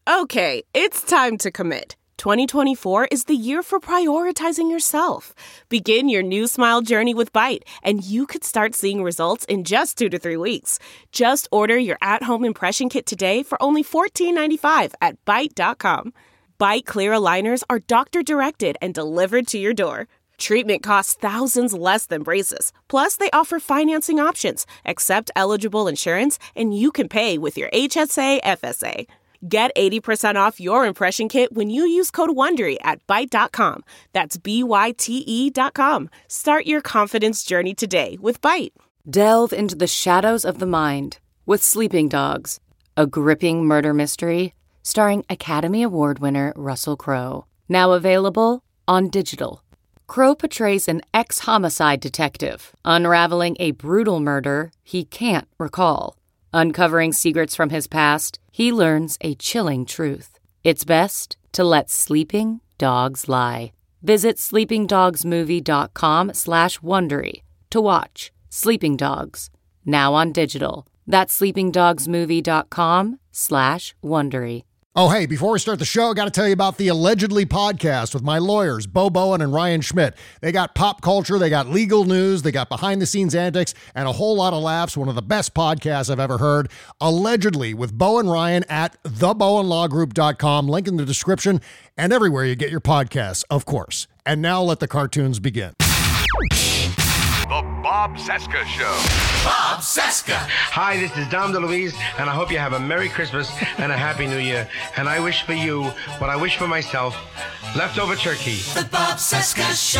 Okay, it's time to commit. 2024 is the year for prioritizing yourself. Begin your new smile journey with Byte, and you could start seeing results in just 2 to 3 weeks. Just order your at-home impression kit today for only $14.95 at Byte.com. Byte Clear aligners are doctor-directed and delivered to your door. Treatment costs thousands less than braces. Plus, they offer financing options, accept eligible insurance, and you can pay with your HSA, FSA. Get 80% off your impression kit when you use code WONDERY at Byte.com. That's BYTE.com. Start your confidence journey today with Byte. Delve into the shadows of the mind with Sleeping Dogs, a gripping murder mystery starring Academy Award winner Russell Crowe. Now available on digital. Crowe portrays an ex-homicide detective unraveling a brutal murder he can't recall. Uncovering secrets from his past, he learns a chilling truth. It's best to let sleeping dogs lie. Visit sleepingdogsmovie.com/Wondery to watch Sleeping Dogs, now on digital. That's sleepingdogsmovie.com/Wondery. Oh, hey, before we start the show, I got to tell you about the Allegedly podcast with my lawyers, Bo Bowen and Ryan Schmidt. They got pop culture, they got legal news, they got behind-the-scenes antics, and a whole lot of laughs. One of the best podcasts I've ever heard. Allegedly with Bo and Ryan at thebowenlawgroup.com. Link in the description and everywhere you get your podcasts, of course. And now let the cartoons begin. The Bob Cesca Show. Bob Cesca. Hi, this is Dom DeLuise, and I hope you have a Merry Christmas and a Happy New Year. And I wish for you what I wish for myself, leftover turkey. The Bob Cesca Show.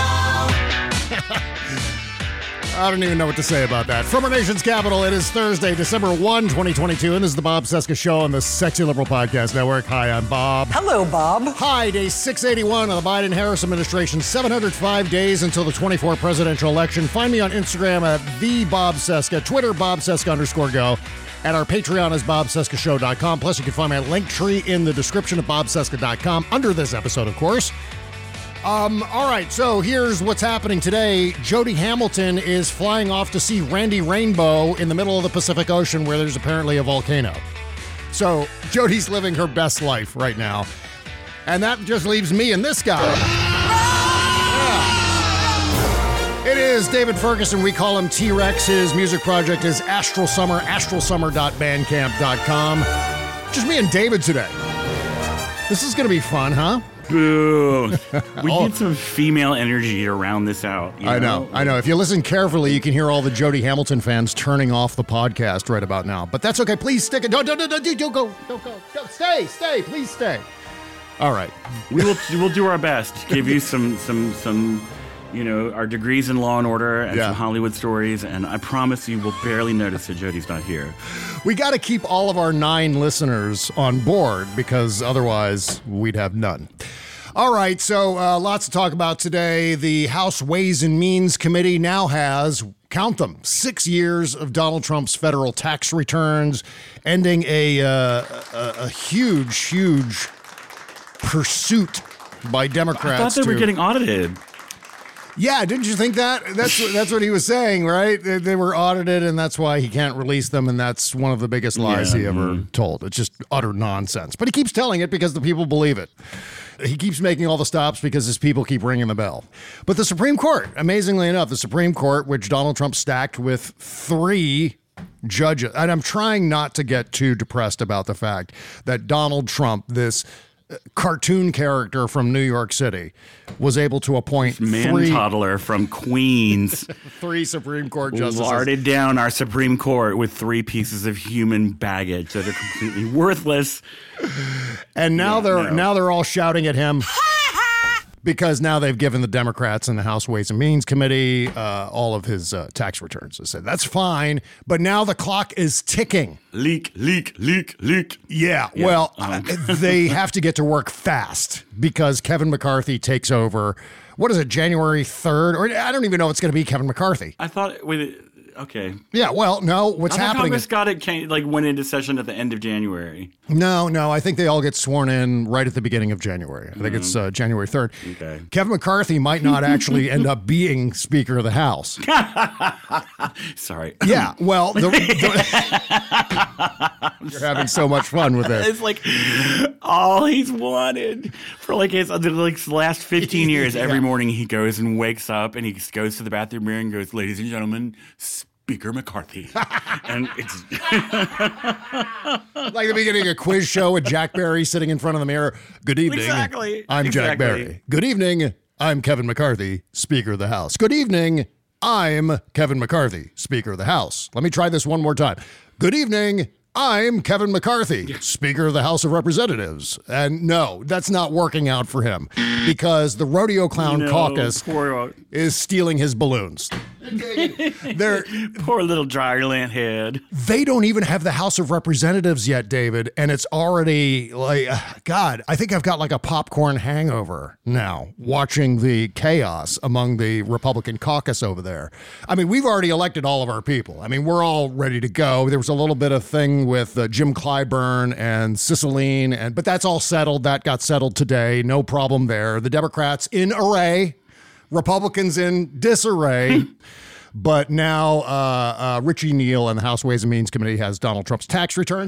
I don't even know what to say about that. From our nation's capital, it is Thursday, December 1, 2022, and this is the Bob Cesca Show on the Sexy Liberal Podcast Network. Hi, I'm Bob. Hello, Bob. Hi, day 681 of the Biden-Harris administration, 705 days until the 24 presidential election. Find me on Instagram at @TheBobCesca, Twitter, BobCesca_go, and our Patreon is BobCescaShow.com. Plus, you can find my Linktree in the description of BobCesca.com under this episode, of course. All right, so here's what's happening today. Jody Hamilton is flying off to see Randy Rainbow in the middle of the Pacific Ocean where there's apparently a volcano. So Jody's living her best life right now. And that just leaves me and this guy. Yeah. It is David Ferguson. We call him T-Rex. His music project is Astral Summer, astralsummer.bandcamp.com. Just me and David today. This is going to be fun, huh? Boo. We need some female energy to round this out. I know. If you listen carefully, you can hear all the Jody Hamilton fans turning off the podcast right about now. But that's okay. Please stick it. Don't go. Don't, stay. Please stay. All right. We'll do our best to give you some our degrees in Law and Order and some Hollywood stories, and I promise you will barely notice that Jody's not here. We got to keep all of our 9 listeners on board because otherwise we'd have none. All right, so lots to talk about today. The House Ways and Means Committee now has, count them, 6 years of Donald Trump's federal tax returns, ending a huge pursuit by Democrats. I thought they were getting audited. Yeah, didn't you think that? That's what he was saying, right? They were audited, and that's why he can't release them, and that's one of the biggest lies he ever told. It's just utter nonsense. But he keeps telling it because the people believe it. He keeps making all the stops because his people keep ringing the bell. But the Supreme Court, amazingly enough, the Supreme Court, which Donald Trump stacked with 3 judges, and I'm trying not to get too depressed about the fact that Donald Trump, this cartoon character from New York City, was able to appoint toddler from Queens 3 Supreme Court justices. Larded down our Supreme Court with 3 pieces of human baggage that are completely worthless. And now they're all shouting at him because now they've given the Democrats in the House Ways and Means Committee all of his tax returns. They said, that's fine, but now the clock is ticking. Leak. Yeah, well, they have to get to work fast because Kevin McCarthy takes over. What is it, January 3rd? Or I don't even know if it's going to be Kevin McCarthy. I thought okay. Yeah, well, no, what's happening Congress went into session at the end of January. No, I think they all get sworn in right at the beginning of January. I think it's January 3rd. Okay. Kevin McCarthy might not actually end up being Speaker of the House. Sorry. Yeah, well, you're having so much fun with this. It's like all he's wanted for like his last 15 years. Every morning he goes and wakes up and he goes to the bathroom mirror and goes, "Ladies and gentlemen, Speaker McCarthy." And it's like the beginning of a quiz show with Jack Barry sitting in front of the mirror. Good evening. Exactly. I'm Jack Barry. Good evening. I'm Kevin McCarthy, Speaker of the House. Good evening. I'm Kevin McCarthy, Speaker of the House. Let me try this one more time. Good evening. I'm Kevin McCarthy, Speaker of the House of Representatives. And no, that's not working out for him because the Rodeo Clown Caucus is stealing his balloons. Poor little dryland head. They don't even have the House of Representatives yet, David, and it's already like, God, I think I've got like a popcorn hangover now watching the chaos among the Republican caucus over there. I mean, we've already elected all of our people. I mean, we're all ready to go. There was a little bit of thing with Jim Clyburn and Cicilline, but that's all settled. That got settled today. No problem there. The Democrats in array, Republicans in disarray. But now Richie Neal and the House Ways and Means Committee has Donald Trump's tax returns.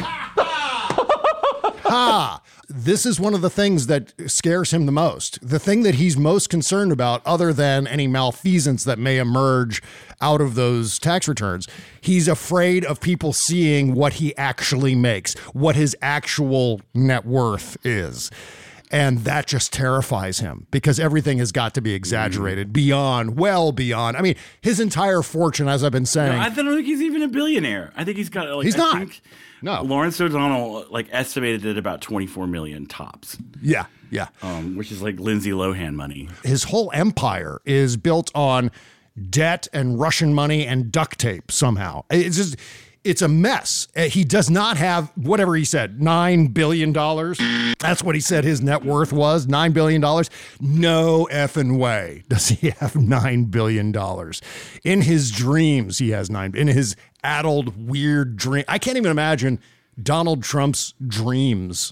Ha! This is one of the things that scares him the most. The thing that he's most concerned about, other than any malfeasance that may emerge out of those tax returns, he's afraid of people seeing what he actually makes, what his actual net worth is. And that just terrifies him because everything has got to be exaggerated well beyond. I mean, his entire fortune, as I've been saying. No, I don't think he's even a billionaire. I think he's got like. He's not. No. Lawrence O'Donnell estimated at about 24 million tops. Yeah. Which is like Lindsay Lohan money. His whole empire is built on debt and Russian money and duct tape somehow. It's a mess. He does not have, whatever he said, $9 billion. That's what he said his net worth was, $9 billion. No effing way does he have $9 billion. In his dreams, he has in his addled, weird dream. I can't even imagine Donald Trump's dreams.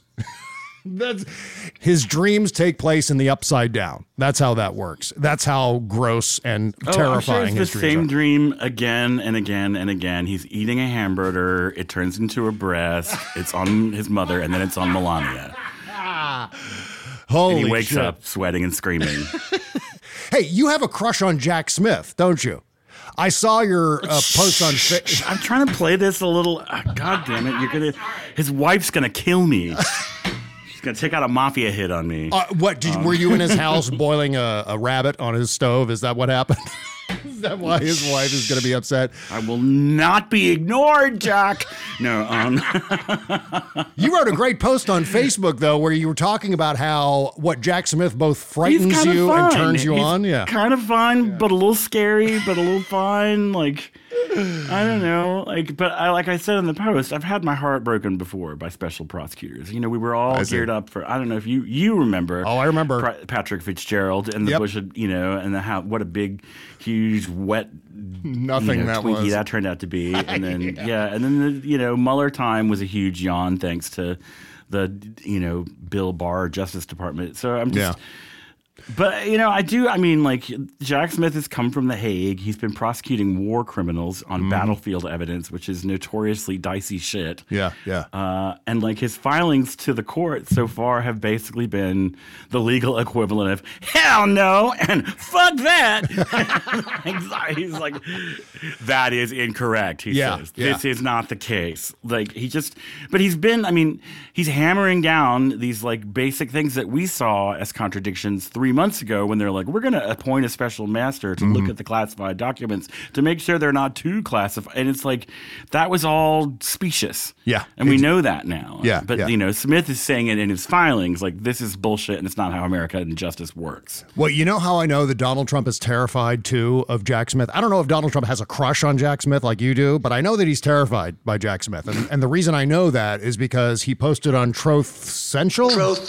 His dreams take place in the upside down. That's how that works. That's how gross and terrifying his dreams are. It's the same dream again and again and again. He's eating a hamburger. It turns into a breast. It's on his mother, and then it's on Melania. Holy shit. And he wakes up sweating and screaming. Hey, you have a crush on Jack Smith, don't you? I saw your post on Facebook. I'm trying to play this a little. God damn it! His wife's gonna kill me. Gonna take out a mafia hit on me. Were you in his house boiling a rabbit on his stove? Is that what happened? Is that why his wife is going to be upset? I will not be ignored, Jack. No. You wrote a great post on Facebook though, where you were talking about how Jack Smith both frightens you and turns you on. Yeah, kind of fun, but a little scary, but a little fun. Like. I don't know, but I said in the post, I've had my heart broken before by special prosecutors. You know, we were all geared up for. I don't know if you remember. Oh, I remember Patrick Fitzgerald and the Bush, and what a big, huge, wet nothing that Twinkie was that turned out to be, and then and then the Mueller time was a huge yawn thanks to the Bill Barr Justice Department. So I'm just. But, Jack Smith has come from The Hague. He's been prosecuting war criminals on battlefield evidence, which is notoriously dicey shit. Yeah. And, his filings to the court so far have basically been the legal equivalent of, hell no, and fuck that. He's like, that is incorrect, he says. This is not the case. But he's been, he's hammering down these, basic things that we saw as contradictions 3 months ago when they're like, we're going to appoint a special master to look at the classified documents to make sure they're not too classified. And it's like, that was all specious. Yeah. And we know that now. Yeah. But, Smith is saying it in his filings, this is bullshit and it's not how America and justice works. Well, you know how I know that Donald Trump is terrified, too, of Jack Smith? I don't know if Donald Trump has a crush on Jack Smith like you do, but I know that he's terrified by Jack Smith. And the reason I know that is because he posted on Truth Central.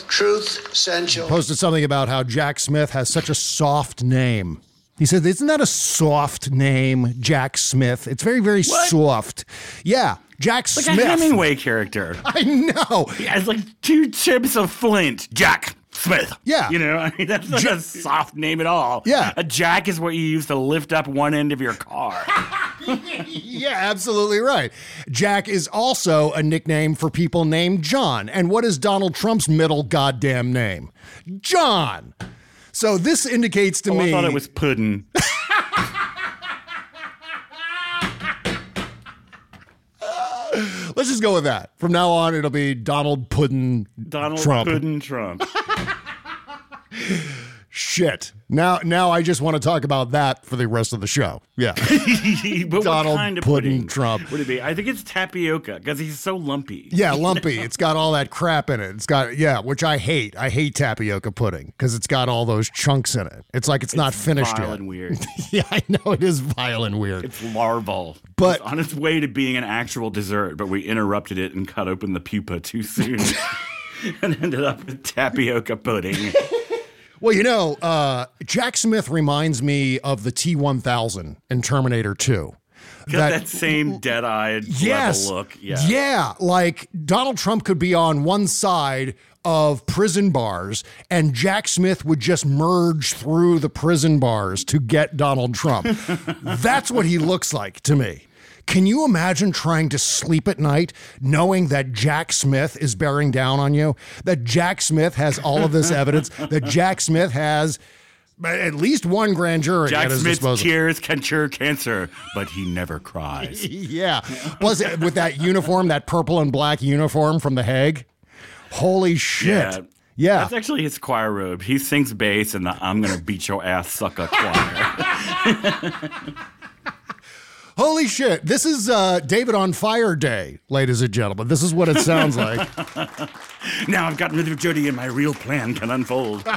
Posted something about how Jack Smith has such a soft name. He said, isn't that a soft name, Jack Smith? It's very, very soft. Yeah, Jack Smith. Like a Hemingway character. I know. He has 2 chips of flint. Jack. Smith. Yeah. You know, I mean, that's not a soft name at all. Yeah. A jack is what you use to lift up one end of your car. Yeah, absolutely right. Jack is also a nickname for people named John. And what is Donald Trump's middle goddamn name? John. So this indicates to me... I thought it was Puddin'. Let's just go with that. From now on, it'll be Donald Puddin' Donald Trump. Puddin' Trump. Shit. Now I just want to talk about that for the rest of the show. Yeah. But Donald what kind of Puddin' Trump. would it be? I think it's tapioca because he's so lumpy. Yeah, lumpy. It's got all that crap in it. It's got, which I hate. I hate tapioca pudding because it's got all those chunks in it. It's like it's not finished vile yet. And weird. Yeah, I know it is vile and weird. It's larval. But- it's on its way to being an actual dessert, but we interrupted it and cut open the pupa too soon and ended up with tapioca pudding. Well, Jack Smith reminds me of the T-1000 in Terminator 2. Got that same dead-eyed level look. Yeah. Yeah, like Donald Trump could be on one side of prison bars and Jack Smith would just merge through the prison bars to get Donald Trump. That's what he looks like to me. Can you imagine trying to sleep at night knowing that Jack Smith is bearing down on you? That Jack Smith has all of this evidence? That Jack Smith has at least one grand jury Jack at his Smith's disposal? tears can cure cancer, but he never cries. Yeah. Plus, with that uniform, that purple and black uniform from The Hague. Holy shit. Yeah. That's actually his choir robe. He sings bass in the I'm Gonna Beat Your Ass Sucker choir. Holy shit. This is David on Fire Day, ladies and gentlemen. This is what it sounds like. Now I've gotten rid of Jody and my real plan can unfold.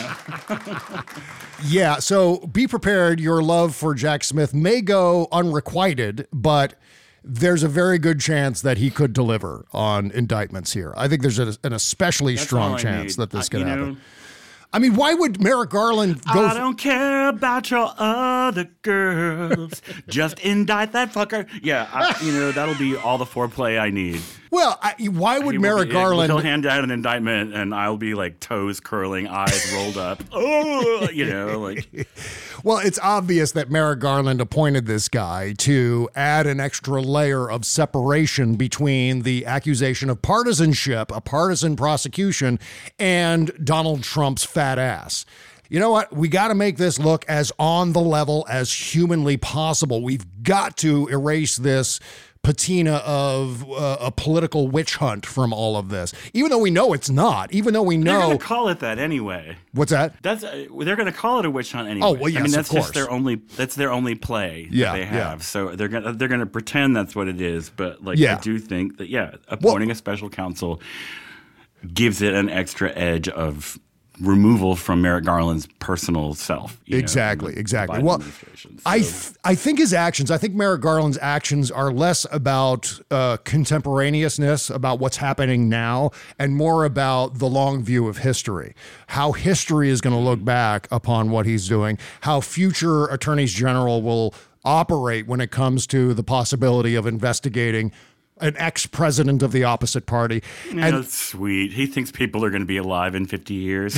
Yeah, so be prepared. Your love for Jack Smith may go unrequited, but there's a very good chance that he could deliver on indictments here. I think there's an especially strong chance that this could happen. I mean, why would Merrick Garland go... I don't care about your other girls. Just indict that fucker. Yeah, that'll be all the foreplay I need. Well, why would Merrick Garland... He'll hand out an indictment, and I'll be like toes curling, eyes rolled up. Oh, like... Well, it's obvious that Merrick Garland appointed this guy to add an extra layer of separation between the accusation of partisanship, a partisan prosecution, and Donald Trump's fat ass. You know what? We got to make this look as on the level as humanly possible. We've got to erase this patina of a political witch hunt from all of this, even though we know it's not, even though we know... They're going to call it that anyway. What's that? They're going to call it a witch hunt anyway. Oh, well, yes, I mean, that's of course. That's their only play Yeah, that they have. yeah. So they're going to pretend that's what it is. But Yeah. I do think that, appointing a special counsel gives it an extra edge of removal from Merrick Garland's personal self. Exactly. Biden Well, administration. I think I think Merrick Garland's actions are less about contemporaneousness, about what's happening now, and more about the long view of history. How history is going to look back upon what he's doing, how future attorneys general will operate when it comes to the possibility of investigating an ex-president of the opposite party. And that's sweet. He thinks people are going to be alive in 50 years.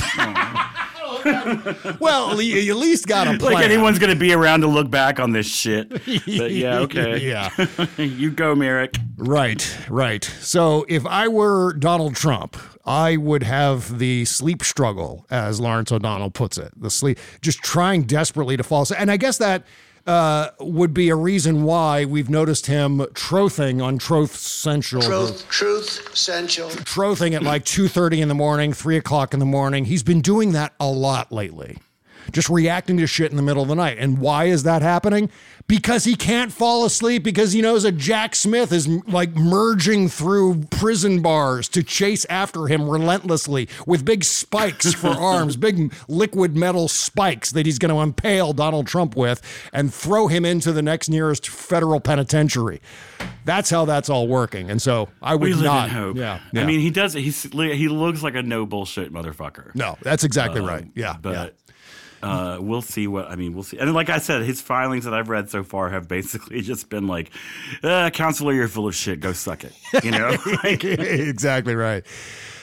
well, you at least got a plan. Like anyone's going to be around to look back on this shit. But yeah, okay. Yeah. You go, Merrick. Right. So if I were Donald Trump, I would have the sleep struggle, as Lawrence O'Donnell puts it. The sleep, just trying desperately to fall asleep. And I guess that would be a reason why we've noticed him trothing on Truth Central. Truth Central. Trothing at like 2:30 in the morning, 3 o'clock in the morning. He's been doing that a lot lately. Just reacting to shit in the middle of the night. And why is that happening? Because he can't fall asleep, because he knows that Jack Smith is like merging through prison bars to chase after him relentlessly with big spikes for arms, big liquid metal spikes that he's going to impale Donald Trump with and throw him into the next nearest federal penitentiary. That's how that's all working. And so I would We live not. in hope. Yeah. I mean, he does. He looks like a no bullshit motherfucker. No, that's exactly right. Yeah. But we'll see we'll see. And like I said, his filings that I've read so far have basically just been like, counselor, you're full of shit. Go suck it. Like, Exactly right.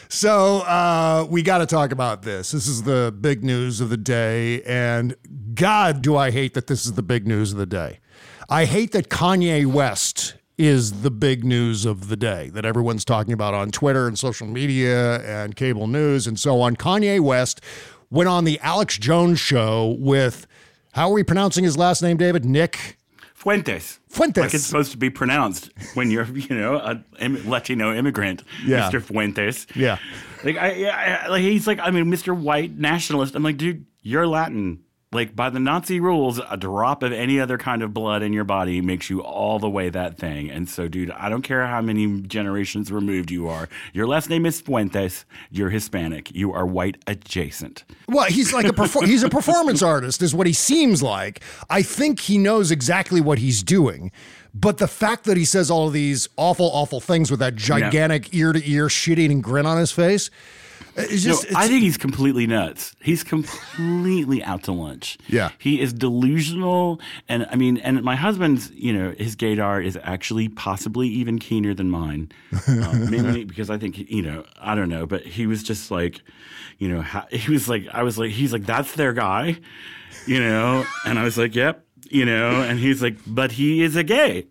So we got to talk about this. This is the big news of the day. And God, do I hate that this is the big news of the day. I hate that Kanye West is the big news of the day that everyone's talking about on Twitter and social media and cable news and so on. Kanye West went on the Alex Jones show with, how are we pronouncing his last name, David? Nick Fuentes. Like it's supposed to be pronounced when you're, a Latino immigrant, yeah. Mr. Fuentes. Yeah. Like he's like, Mr. White nationalist. I'm like, dude, you're Latin. Like, by the Nazi rules, a drop of any other kind of blood in your body makes you all the way that thing. And so, dude, I don't care how many generations removed you are. Your last name is Fuentes. You're Hispanic. You are white adjacent. Well, he's like he's a performance artist is what he seems like. I think he knows exactly what he's doing. But the fact that he says all of these awful, awful things with that gigantic ear-to-ear shit-eating grin on his face, I think he's completely nuts. He's completely out to lunch. Yeah. He is delusional. And my husband's, his gaydar is actually possibly even keener than mine. Mainly because I think, I don't know, but he was just like, he's like, that's their guy, and I was like, yep. And he's like, but he is a gay.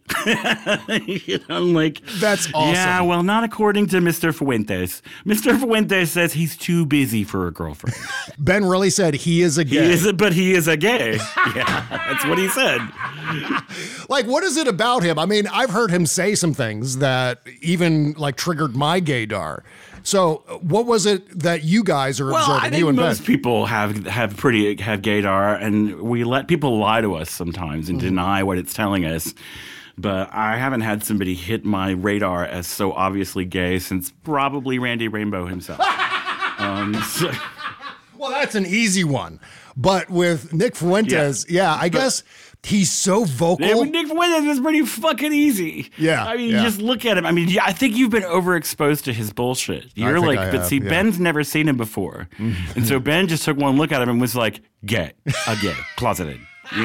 I'm like, that's awesome. Yeah, well, not according to Mr. Fuentes. Mr. Fuentes says he's too busy for a girlfriend. Ben really said he is a gay. But he is a gay. Yeah, that's what he said. Like, what is it about him? I mean, I've heard him say some things that even triggered my gaydar. So what was it that you guys are observing? I think most people have gaydar, and we let people lie to us sometimes and deny what it's telling us. But I haven't had somebody hit my radar as so obviously gay since probably Randy Rainbow himself. Well, that's an easy one. But with Nick Fuentes, I guess he's so vocal. Yeah, with Nick Fuentes is pretty fucking easy. Yeah. You just look at him. I think you've been overexposed to his bullshit. Ben's never seen him before. And so Ben just took one look at him and was like, gay, closeted.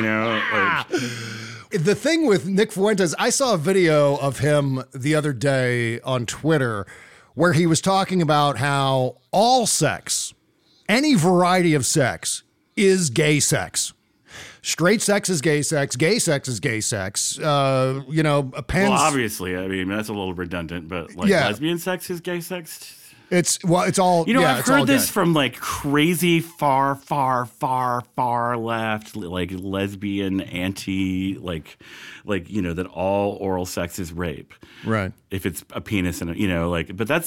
The thing with Nick Fuentes, I saw a video of him the other day on Twitter where he was talking about how all sex, any variety of sex, is gay sex. Straight sex is gay sex. Gay sex is gay sex. Well, obviously, that's a little redundant, but lesbian sex is gay sex. It's all. I've heard this from crazy far left, lesbian anti, that all oral sex is rape. Right. If it's a penis and but that's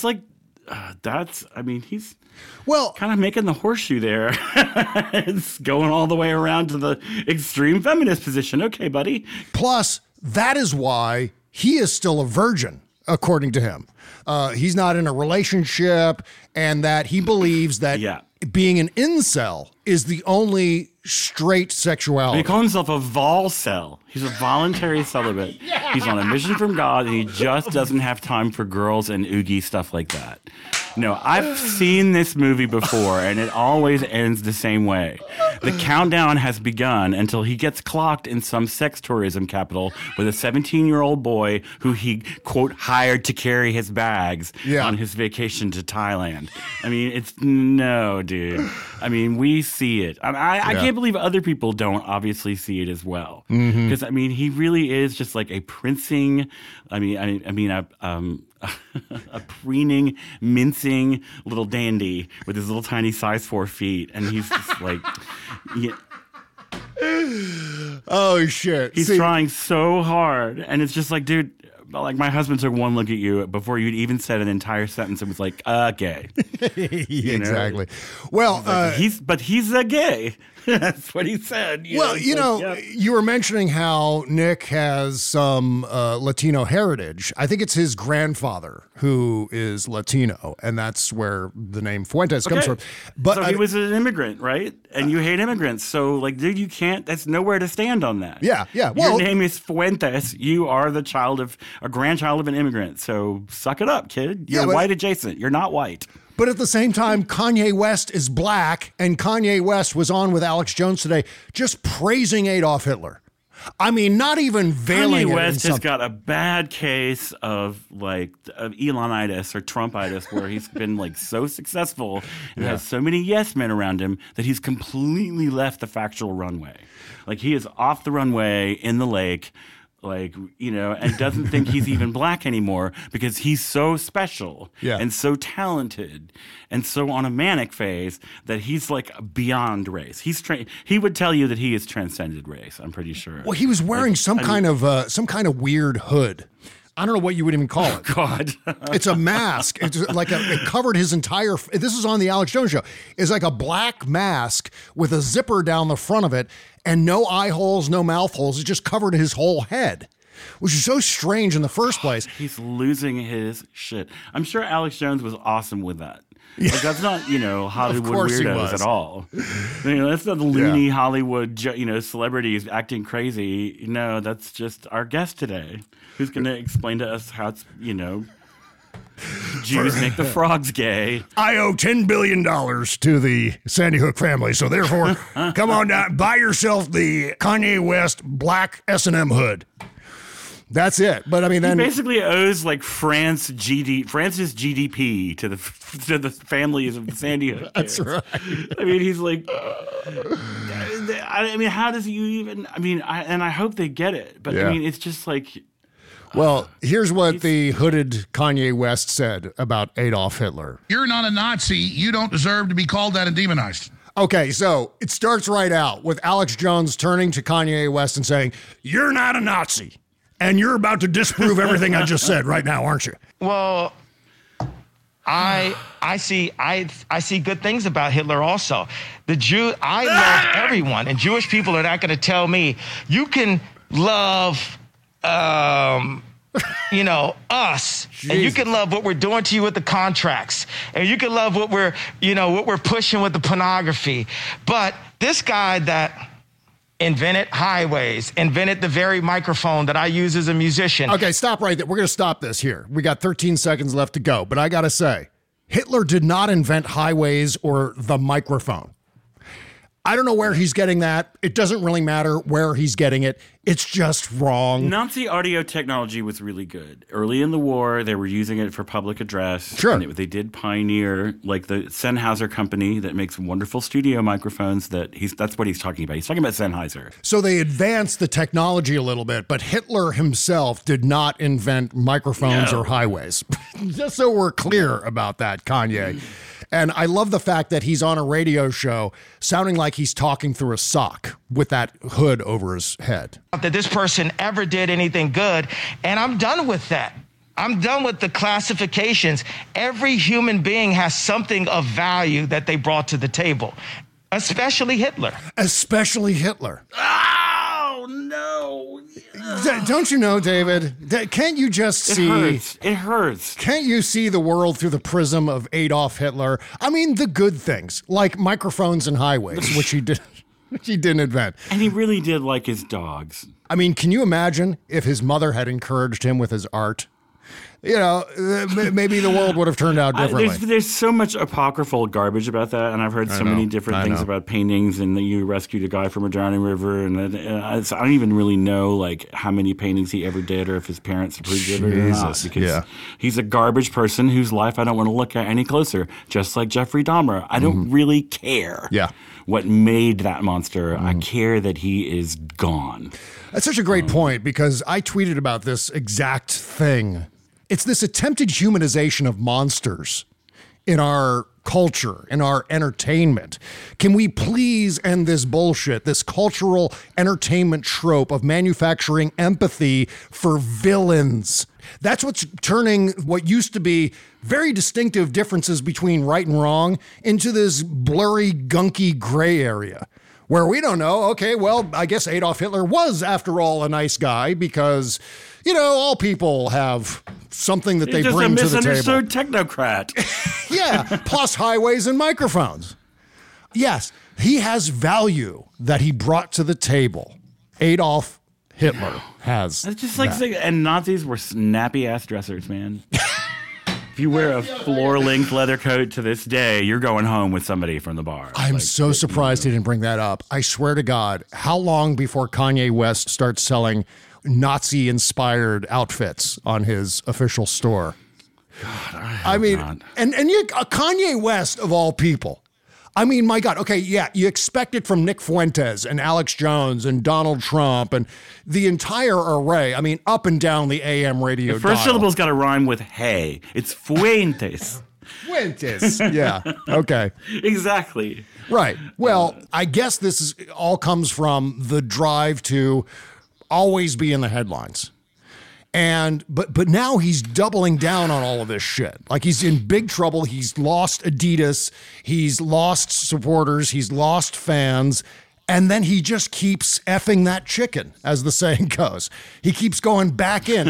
he's kind of making the horseshoe there. It's going all the way around to the extreme feminist position. Okay, buddy. Plus, that is why he is still a virgin, according to him. He's not in a relationship, and that he believes that being an incel is the only straight sexuality. He calls himself a volcel. He's a voluntary celibate. Yeah. He's on a mission from God, and he just doesn't have time for girls and oogie stuff like that. No, I've seen this movie before, and it always ends the same way. The countdown has begun until he gets clocked in some sex tourism capital with a 17-year-old boy who he, quote, hired to carry his bags on his vacation to Thailand. No, dude. We see it. I can't believe other people don't obviously see it as well. Because, he really is just like a princing, a preening, mincing little dandy with his little tiny size 4 feet. And he's just like... Oh, shit. He's trying so hard. And it's just like, dude... my husband took one look at you before you'd even said an entire sentence and was like, gay. Exactly. Well, he's a gay. That's what he said. You were mentioning how Nick has some Latino heritage. I think it's his grandfather who is Latino, and that's where the name Fuentes comes from. But he was an immigrant, right? And you hate immigrants. So, dude, you can't, that's nowhere to stand on that. Yeah. Well, your name is Fuentes. You are the a grandchild of an immigrant. So suck it up, kid. You're white adjacent. You're not white. But at the same time, Kanye West is black, and Kanye West was on with Alex Jones today just praising Adolf Hitler. I mean, not even veiling Kanye it West in has got a bad case of Elonitis or Trumpitis, where he's been like so successful and has so many yes men around him that he's completely left the factual runway. Like he is off the runway in the lake, and doesn't think he's even black anymore because he's so special and so talented and so on a manic phase that he's like beyond race. He would tell you that he is transcended race, I'm pretty sure. Well, he was wearing some kind of weird hood. I don't know what you would even call it. God. It's a mask. It's like it covered his entire. This is on the Alex Jones show. It's like a black mask with a zipper down the front of it and no eye holes, no mouth holes. It just covered his whole head, which is so strange in the first place. He's losing his shit. I'm sure Alex Jones was awesome with that. Like that's not, Hollywood weirdos at all. That's not the loony Hollywood, celebrities acting crazy. No, that's just our guest today, who's going to explain to us how it's, Jews make the frogs gay. I owe $10 billion to the Sandy Hook family, so therefore, come on down, buy yourself the Kanye West black S&M hood. That's it. But I mean, then he basically owes like France's GDP to the families of the Sandy Hook. That's right. I mean, he's like, how does you even? I hope they get it, but I mean, it's just like. Well, here's what the hooded Kanye West said about Adolf Hitler. You're not a Nazi. You don't deserve to be called that and demonized. Okay, so it starts right out with Alex Jones turning to Kanye West and saying, "You're not a Nazi. And you're about to disprove everything I just said right now, aren't you?" Well, I see good things about Hitler also. I love everyone, and Jewish people are not going to tell me you can love us, and you can love what we're doing to you with the contracts, and you can love what we're pushing with the pornography. But this guy that invented highways, invented the very microphone that I use as a musician. Okay, stop right there. We're going to stop this here. We got 13 seconds left to go, but I got to say, Hitler did not invent highways or the microphone. I don't know where he's getting that. It doesn't really matter where he's getting it. It's just wrong. Nazi audio technology was really good. Early in the war, they were using it for public address. Sure. And they did pioneer, like the Sennheiser company that makes wonderful studio microphones. That's what he's talking about. He's talking about Sennheiser. So they advanced the technology a little bit, but Hitler himself did not invent microphones or highways. Just so we're clear about that, Kanye. And I love the fact that he's on a radio show sounding like he's talking through a sock with that hood over his head. That this person ever did anything good, and I'm done with that. I'm done with the classifications. Every human being has something of value that they brought to the table, especially Hitler. Especially Hitler. Oh, no. Don't you know, David? Can't you just see? It hurts. Can't you see the world through the prism of Adolf Hitler? I mean, the good things, like microphones and highways, which he didn't invent. And he really did like his dogs. I mean, can you imagine if his mother had encouraged him with his art? Maybe the world would have turned out differently. There's so much apocryphal garbage about that, and I've heard so many different things about paintings, and that you rescued a guy from a drowning river, and I don't even really know like how many paintings he ever did, or if his parents approved of it or not, because he's a garbage person whose life I don't want to look at any closer, just like Jeffrey Dahmer. I don't really care what made that monster. I care that he is gone. That's such a great point, because I tweeted about this exact thing. It's this attempted humanization of monsters in our culture, in our entertainment. Can we please end this bullshit, this cultural entertainment trope of manufacturing empathy for villains? That's what's turning what used to be very distinctive differences between right and wrong into this blurry, gunky gray area, where we don't know, okay, well, I guess Adolf Hitler was, after all, a nice guy because, all people have something that they bring to the table. He's just a misunderstood technocrat. Yeah, plus highways and microphones. Yes, he has value that he brought to the table. Adolf Hitler has. It's just like, and Nazis were snappy-ass dressers, man. If you wear a floor-length leather coat to this day, you're going home with somebody from the bar. I'm so surprised he didn't bring that up. I swear to God, how long before Kanye West starts selling Nazi-inspired outfits on his official store? God, I mean, not. and Kanye West of all people. I mean, my God. Okay, yeah, you expect it from Nick Fuentes and Alex Jones and Donald Trump and the entire array. I mean, up and down the AM radio The first dial. syllable's got to rhyme with hey. It's Fuentes. Fuentes. Yeah. Okay. Exactly. Right. Well, I guess this all comes from the drive to always be in the headlines. And but now he's doubling down on all of this shit. Like, he's in big trouble. He's lost Adidas. He's lost supporters. He's lost fans. And then he just keeps effing that chicken, as the saying goes. He keeps going back in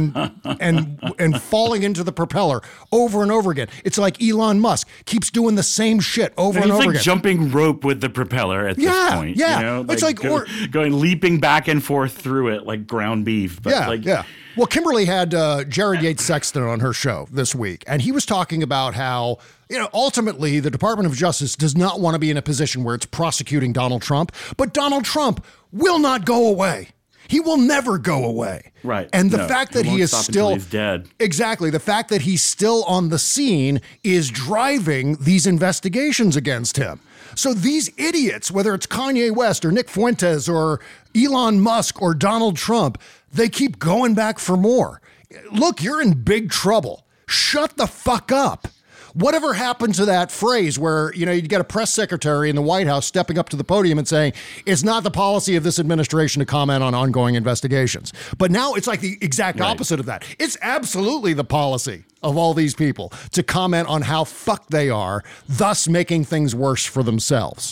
and falling into the propeller over and over again. It's like Elon Musk keeps doing the same shit over and over again. He's like jumping rope with the propeller at this point. Yeah, you know? It's like going leaping back and forth through it like ground beef. But yeah. Well, Kimberly had Jared Yates Sexton on her show this week, and he was talking about how, ultimately the Department of Justice does not want to be in a position where it's prosecuting Donald Trump, but Donald Trump will not go away. He will never go away. Right. And the fact that he is still he's dead. Exactly. The fact that he's still on the scene is driving these investigations against him. So these idiots, whether it's Kanye West or Nick Fuentes or Elon Musk or Donald Trump, they keep going back for more. Look, you're in big trouble. Shut the fuck up. Whatever happened to that phrase where, you get a press secretary in the White House stepping up to the podium and saying, it's not the policy of this administration to comment on ongoing investigations. But now it's like the exact opposite of that. It's absolutely the policy of all these people to comment on how fucked they are, thus making things worse for themselves.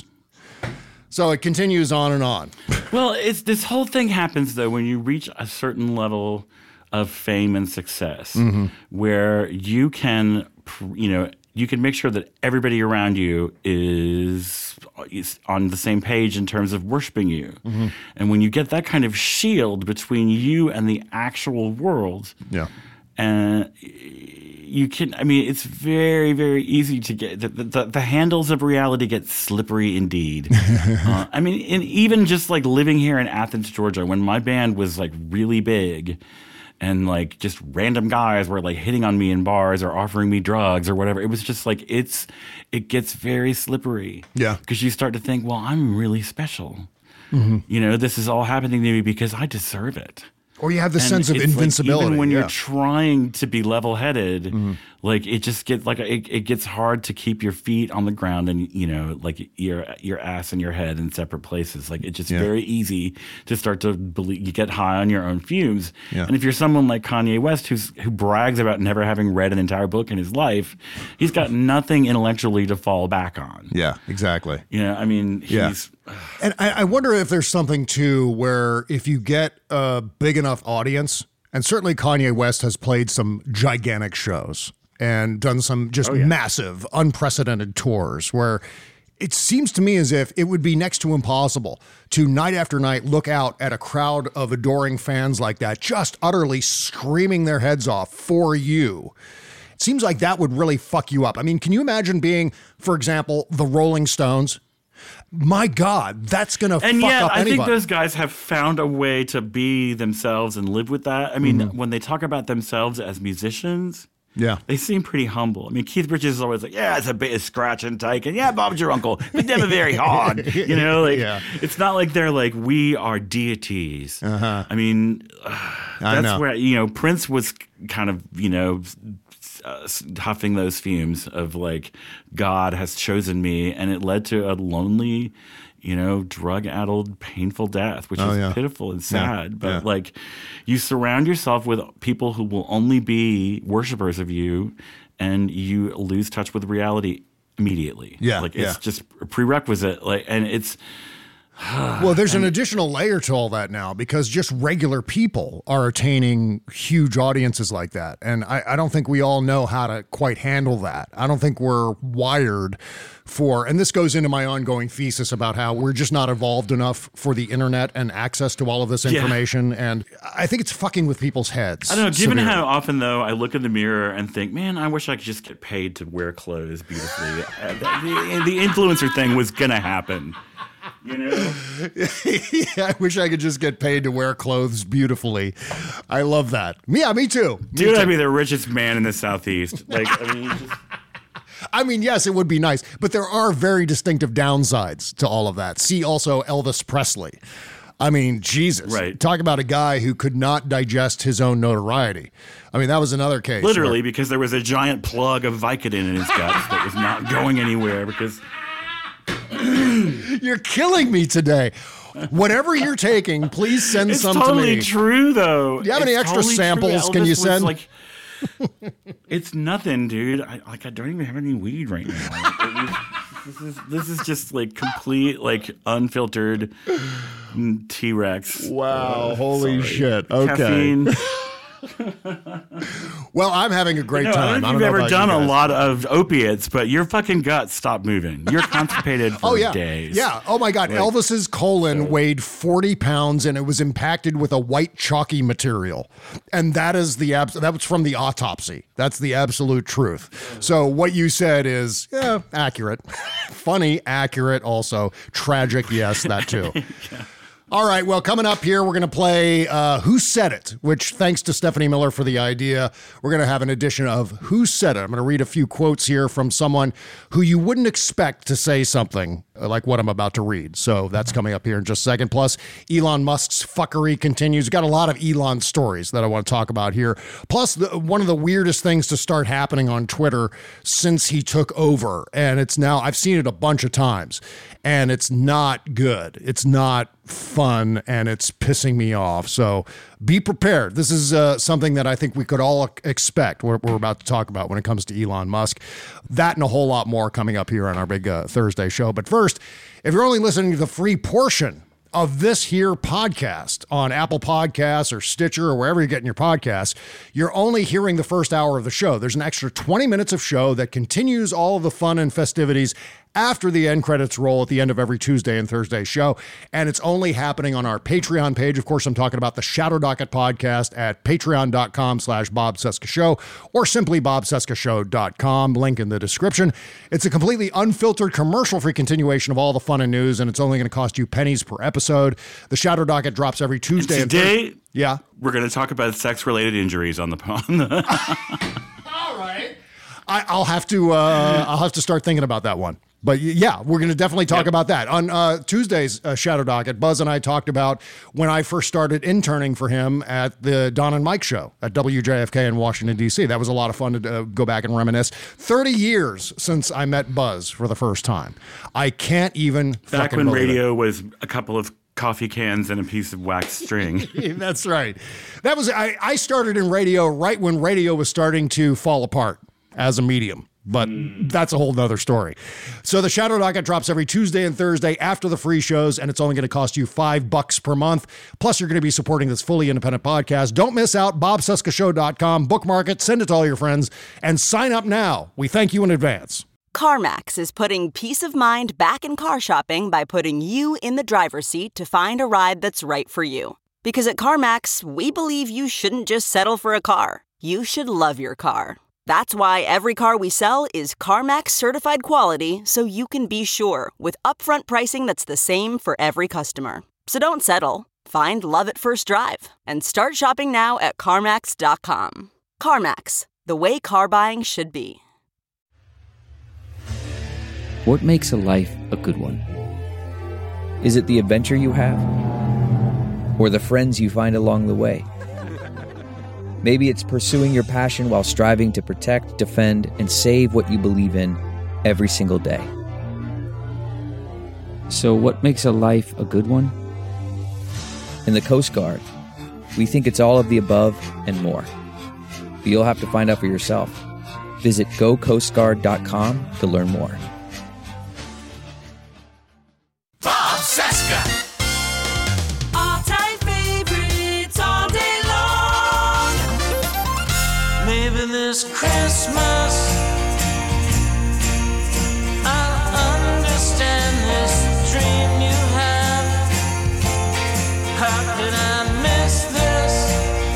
So it continues on and on. Well, this whole thing happens, though, when you reach a certain level of fame and success, where you can, you can make sure that everybody around you is on the same page in terms of worshiping you. Mm-hmm. And when you get that kind of shield between you and the actual world, and you can, it's very, very easy to get, the handles of reality get slippery indeed. And even just like living here in Athens, Georgia, when my band was like really big, and like just random guys were like hitting on me in bars or offering me drugs or whatever. It was just like, it gets very slippery. Yeah. Because you start to think, well, I'm really special. Mm-hmm. This is all happening to me because I deserve it. Or you have the sense of invincibility. Like, even when you're trying to be level-headed, like it just gets like it gets hard to keep your feet on the ground and like your ass and your head in separate places. Like it's just very easy to start to believe you get high on your own fumes. Yeah. And if you're someone like Kanye West who brags about never having read an entire book in his life, he's got nothing intellectually to fall back on. Yeah, exactly. He's. And I wonder if there's something too where if you get a big enough audience, and certainly Kanye West has played some gigantic shows and done some just massive, unprecedented tours where it seems to me as if it would be next to impossible to night after night look out at a crowd of adoring fans like that, just utterly screaming their heads off for you. It seems like that would really fuck you up. Can you imagine being, for example, the Rolling Stones? My God, that's going to fuck up anybody. And yet, I think those guys have found a way to be themselves and live with that. When they talk about themselves as musicians, they seem pretty humble. Keith Richards is always like, it's a bit of scratch and take, and Bob's your uncle, but never very hard. It's not like they're like, we are deities. Uh-huh. That's where, Prince was kind of, huffing those fumes of like, God has chosen me, and it led to a lonely, drug-addled, painful death, which is pitiful and sad. But like, you surround yourself with people who will only be worshipers of you, and you lose touch with reality immediately. It's just a prerequisite. Like, and it's Well, there's an additional layer to all that now because just regular people are attaining huge audiences like that. And I don't think we all know how to quite handle that. I don't think we're wired for, and this goes into my ongoing thesis about how we're just not evolved enough for the internet and access to all of this information. Yeah. And I think it's fucking with people's heads. I don't know, given how often, though, I look in the mirror and think, man, I wish I could just get paid to wear clothes beautifully. The influencer thing was going to happen. You know? Yeah, I wish I could just get paid to wear clothes beautifully. I love that. Yeah, me too. Dude, I'd be the richest man in the Southeast. Yes, it would be nice, but there are very distinctive downsides to all of that. See also Elvis Presley. I mean, Jesus. Right. Talk about a guy who could not digest his own notoriety. I mean, that was another case. Literally, because there was a giant plug of Vicodin in his guts that was not going anywhere because... You're killing me today. Whatever you're taking, please send some to me. It's totally true, though. Do you have any extra samples? Can you send? It's nothing, dude. I don't even have any weed right now. This is just like complete, like unfiltered T-Rex. Wow! Holy shit! Okay. Caffeine. Well, I'm having a great time. I don't know if you've ever done a lot of opiates, but your fucking guts stop moving. You're constipated for days. Yeah. Oh my God. Elvis's colon weighed 40 pounds and it was impacted with a white chalky material. And that is that was from the autopsy. That's the absolute truth. So what you said is accurate. Funny, accurate, also tragic. Yes, that too. Yeah. All right, well, coming up here, we're going to play Who Said It, which, thanks to Stephanie Miller for the idea, we're going to have an edition of Who Said It. I'm going to read a few quotes here from someone who you wouldn't expect to say something like what I'm about to read. So that's coming up here in just a second. Plus, Elon Musk's fuckery continues. We've got a lot of Elon stories that I want to talk about here. Plus, one of the weirdest things to start happening on Twitter since he took over. And it's now, I've seen it a bunch of times, and it's not good. It's not fun, and it's pissing me off. So be prepared. This is something that I think we could all expect, what we're about to talk about when it comes to Elon Musk. That and a whole lot more coming up here on our big Thursday show. But first, if you're only listening to the free portion of this here podcast on Apple Podcasts or Stitcher or wherever you're getting your podcasts, you're only hearing the first hour of the show. There's an extra 20 minutes of show that continues all of the fun and festivities after the end credits roll at the end of every Tuesday and Thursday show. And it's only happening on our Patreon page. Of course, I'm talking about the Shadow Docket podcast at patreon.com/Bob Cesca Show or simply bobcescashow.com. Link in the description. It's a completely unfiltered, commercial-free continuation of all the fun and news, and it's only going to cost you pennies per episode. The Shadow Docket drops every Tuesday. And today, yeah, we're going to talk about sex-related injuries on the All right. I'll have to start thinking about that one. But yeah, we're going to definitely talk about that. On Tuesday's Shadow Docket, Buzz and I talked about when I first started interning for him at the Don and Mike show at WJFK in Washington, D.C. That was a lot of fun to go back and reminisce. 30 years since I met Buzz for the first time. I can't even back when radio was a couple of coffee cans and a piece of wax string. That's right. That was I started in radio right when radio was starting to fall apart as a medium. But that's a whole nother story. So the Shadow Docket drops every Tuesday and Thursday after the free shows, and it's only going to cost you $5 per month. Plus, you're going to be supporting this fully independent podcast. Don't miss out. BobCescaShow.com. Bookmark it, send it to all your friends, and sign up now. We thank you in advance. CarMax is putting peace of mind back in car shopping by putting you in the driver's seat to find a ride that's right for you. Because at CarMax, we believe you shouldn't just settle for a car. You should love your car. That's why every car we sell is CarMax certified quality, so you can be sure with upfront pricing that's the same for every customer. So don't settle. Find love at first drive and start shopping now at CarMax.com. CarMax, the way car buying should be. What makes a life a good one? Is it the adventure you have? Or the friends you find along the way? Maybe it's pursuing your passion while striving to protect, defend, and save what you believe in every single day. So what makes a life a good one? In the Coast Guard, we think it's all of the above and more. But you'll have to find out for yourself. Visit GoCoastGuard.com to learn more. Bob Cesca. this Christmas, I'll understand this dream you have. How could I miss this?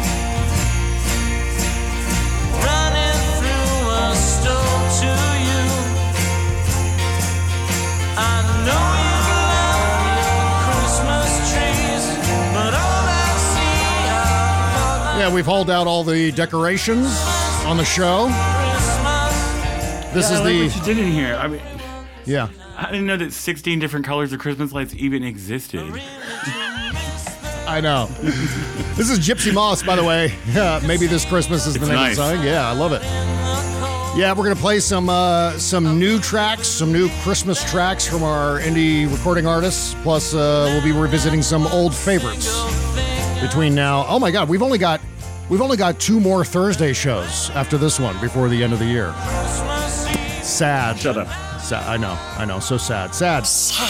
Running through a store to you. I know you love your Christmas trees, but all I see are... Yeah, we've hauled out all the decorations on the show. This is what you did in here. I mean, yeah. I didn't know that 16 different colors of Christmas lights even existed. I know. This is Gypsy Moss, by the way. Maybe This Christmas is the name of the song. Yeah, I love it. Yeah, we're going to play some new tracks, some new Christmas tracks from our indie recording artists. Plus, we'll be revisiting some old favorites between now. Oh my God, we've only got 2 more Thursday shows after this one before the end of the year. Sad. Shut up. Sad. I know. So sad. Sad.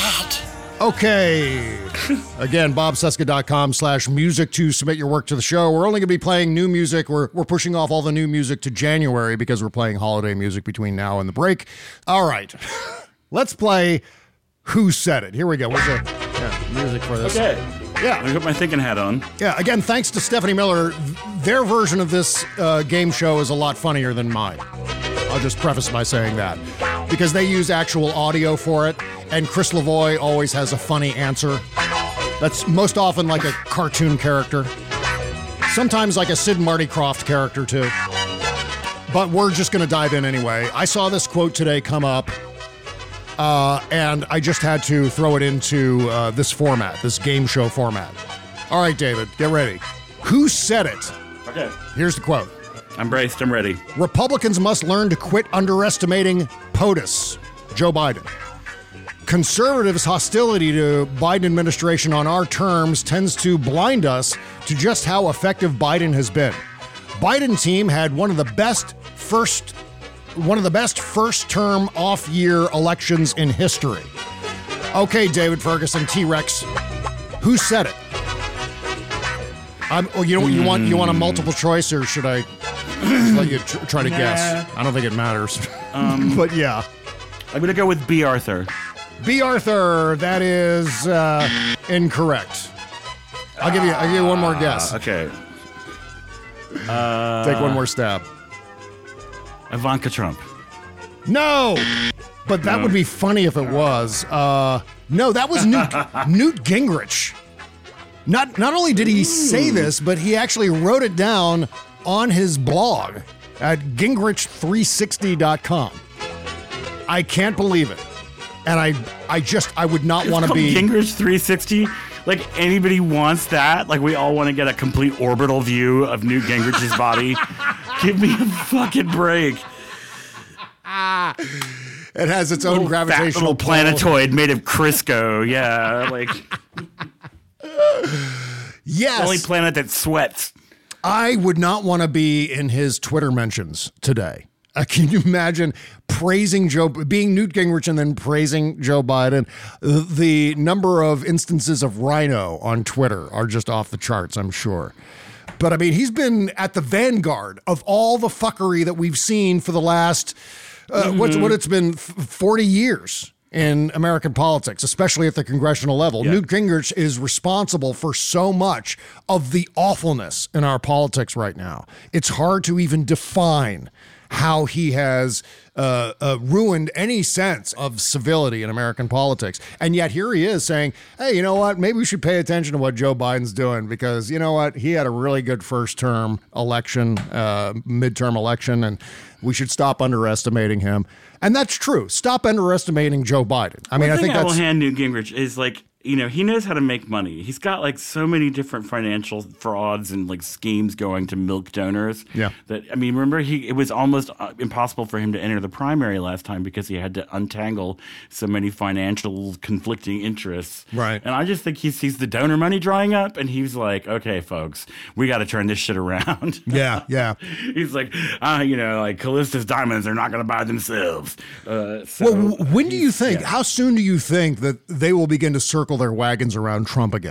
Okay. Again, bobcesca.com/music to submit your work to the show. We're only going to be playing new music. We're pushing off all the new music to January because we're playing holiday music between now and the break. All right. Let's play Who Said It. Here we go. Where's the music for this? Okay. Yeah. I got my thinking hat on. Yeah. Again, thanks to Stephanie Miller. Their version of this game show is a lot funnier than mine. I'll just preface by saying that. Because they use actual audio for it, and Chris Lavoie always has a funny answer. That's most often like a cartoon character. Sometimes like a Sid and Marty Krofft character, too. But we're just going to dive in anyway. I saw this quote today come up, and I just had to throw it into this format, this game show format. All right, David, get ready. Who said it? Okay. Here's the quote. I'm braced. I'm ready. Republicans must learn to quit underestimating POTUS, Joe Biden. Conservatives' hostility to Biden administration on our terms tends to blind us to just how effective Biden has been. Biden team had one of the best first-term off-year elections in history. Okay, David Ferguson, T-Rex, who said it? You want a multiple choice, or should I just let you try to guess? I don't think it matters. But yeah. I'm going to go with B. Arthur. B. Arthur, that is incorrect. I'll give you one more guess. Okay. Take one more stab. Ivanka Trump. No! But that would be funny if it was. No, that was Newt Gingrich. Not only did he say this, but he actually wrote it down on his blog at gingrich360.com. I can't believe it. And I would not want to be... Gingrich 360? Like, anybody wants that? Like, we all want to get a complete orbital view of Newt Gingrich's body? Give me a fucking break. It has its own gravitational pull. Planetoid made of Crisco. Yeah, like... Yes. The only planet that sweats. I would not want to be in his Twitter mentions today. Can you imagine being Newt Gingrich and then praising Joe Biden? The number of instances of Rhino on Twitter are just off the charts, I'm sure. But I mean, he's been at the vanguard of all the fuckery that we've seen for the last, what it's been 40 years in American politics, especially at the congressional level. Yeah. Newt Gingrich is responsible for so much of the awfulness in our politics right now. It's hard to even define how he has ruined any sense of civility in American politics. And yet here he is saying, hey, you know what? Maybe we should pay attention to what Joe Biden's doing because, you know what? He had a really good first-term election, midterm election, and we should stop underestimating him. And that's true. Stop underestimating Joe Biden. I mean, I think I will hand Newt Gingrich is like, you know, he knows how to make money. He's got like so many different financial frauds and like schemes going to milk donors. Yeah. That, I mean, remember it was almost impossible for him to enter the primary last time because he had to untangle so many financial conflicting interests. Right. And I just think he sees the donor money drying up and he's like, okay, folks, we got to turn this shit around. Yeah. Yeah. He's like, you know, like Callista's diamonds are not going to buy themselves. Well, when do you think, how soon do you think that they will begin to circle their wagons around Trump again?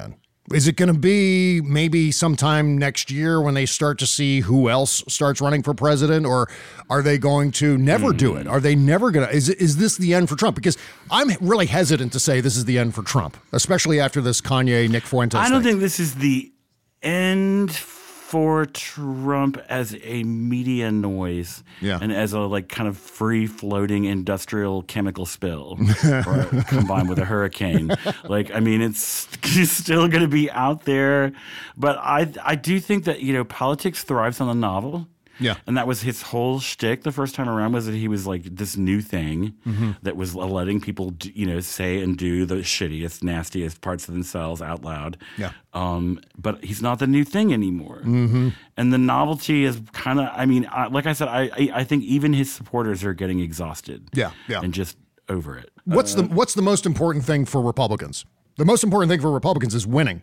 Is it going to be maybe sometime next year when they start to see who else starts running for president, or are they going to never do it? Are they never going to? Is this the end for Trump? Because I'm really hesitant to say this is the end for Trump, especially after this Kanye Nick Fuentes I don't thing. think this is the end for Trump as a media noise and as a like kind of free floating industrial chemical spill or combined with a hurricane. Like, I mean, it's still going to be out there, but I do think that, you know, politics thrives on the novel. Yeah. And that was his whole shtick the first time around, was that he was like this new thing that was letting people, you know, say and do the shittiest, nastiest parts of themselves out loud. Yeah. But he's not the new thing anymore. And the novelty is kind of, I mean, like I said, I think even his supporters are getting exhausted. Yeah. And just over it. What's the most important thing for Republicans? The most important thing for Republicans is winning.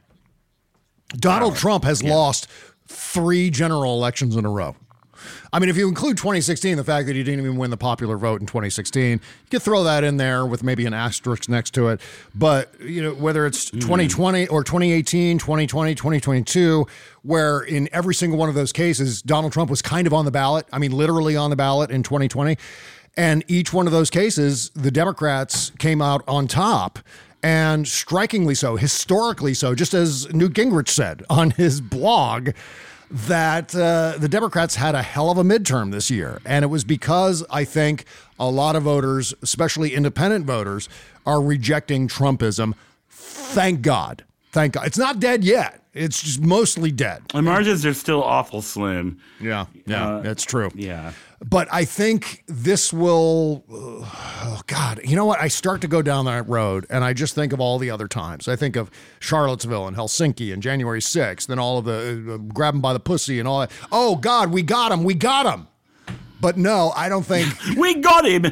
Donald Trump has lost 3 general elections in a row. I mean, if you include 2016, the fact that he didn't even win the popular vote in 2016, you could throw that in there with maybe an asterisk next to it. But, you know, whether it's 2020 or 2018, 2020, 2022, where in every single one of those cases, Donald Trump was kind of on the ballot. I mean, literally on the ballot in 2020. And each one of those cases, the Democrats came out on top. And strikingly so, historically so, just as Newt Gingrich said on his blog, that the Democrats had a hell of a midterm this year. And it was because I think a lot of voters, especially independent voters, are rejecting Trumpism. Thank God. Thank God. It's not dead yet. It's just mostly dead. The margins are still awful slim. Yeah, that's true. Yeah. But I think this will, oh God, you know what? I start to go down that road and I just think of all the other times. I think of Charlottesville and Helsinki and January 6th and all of the grab him by the pussy and all that. Oh God, we got him. But no, I don't think. We got him.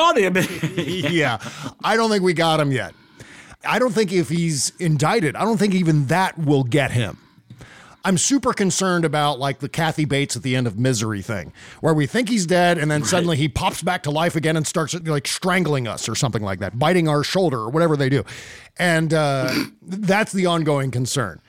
Yeah, I don't think we got him yet. I don't think if he's indicted, I don't think even that will get him. I'm super concerned about like the Kathy Bates at the end of Misery thing, where we think he's dead and then suddenly he pops back to life again and starts like strangling us or something like that, biting our shoulder or whatever they do. And that's the ongoing concern.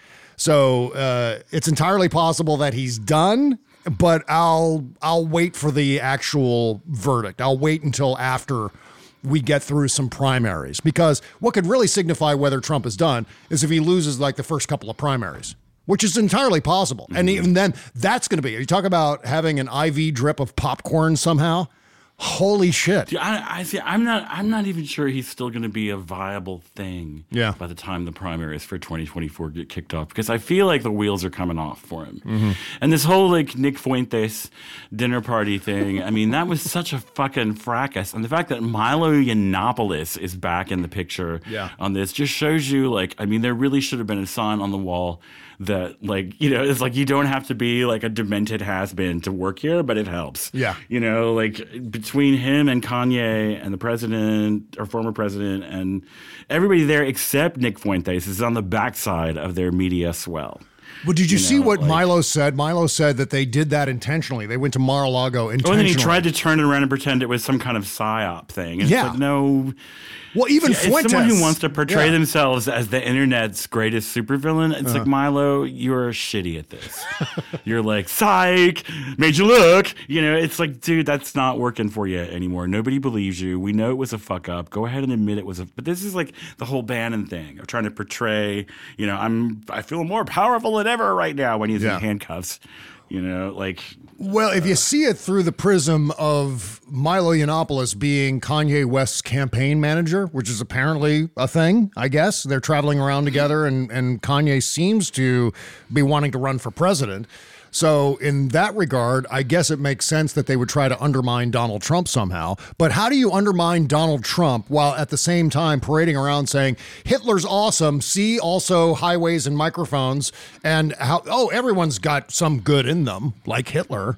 So it's entirely possible that he's done, but I'll wait for the actual verdict. I'll wait until after we get through some primaries, because what could really signify whether Trump is done is if he loses like the first couple of primaries, which is entirely possible. Mm-hmm. And even then, that's going to be, you talk about having an IV drip of popcorn somehow. Holy shit. Dude, I see. I'm not even sure he's still going to be a viable thing by the time the primaries for 2024 get kicked off, because I feel like the wheels are coming off for him. Mm-hmm. And this whole like Nick Fuentes dinner party thing, I mean, that was such a fucking fracas. And the fact that Milo Yiannopoulos is back in the picture on this just shows you, like, I mean, there really should have been a sign on the wall that, like, you know, it's like you don't have to be like a demented has-been to work here, but it helps. Yeah. You know, like between him and Kanye and the president or former president and everybody there except Nick Fuentes is on the backside of their media swell. Well, did you see what Milo said? Milo said that they did that intentionally. They went to Mar-a-Lago intentionally. Oh, and then he tried to turn it around and pretend it was some kind of psyop thing. And it's like, no. Well, even Fuentes. Someone who wants to portray themselves as the internet's greatest supervillain, it's like, Milo, you're shitty at this. You're like, psych, made you look. You know, it's like, dude, that's not working for you anymore. Nobody believes you. We know it was a fuck up. Go ahead and admit it was but this is like the whole Bannon thing of trying to portray, you know, I feel more powerful than ever right now when he's in handcuffs. You know, like. Well, if you see it through the prism of Milo Yiannopoulos being Kanye West's campaign manager, which is apparently a thing, I guess. They're traveling around together and Kanye seems to be wanting to run for president. So in that regard, I guess it makes sense that they would try to undermine Donald Trump somehow. But how do you undermine Donald Trump while at the same time parading around saying Hitler's awesome, see also highways and microphones, and how, everyone's got some good in them, like Hitler.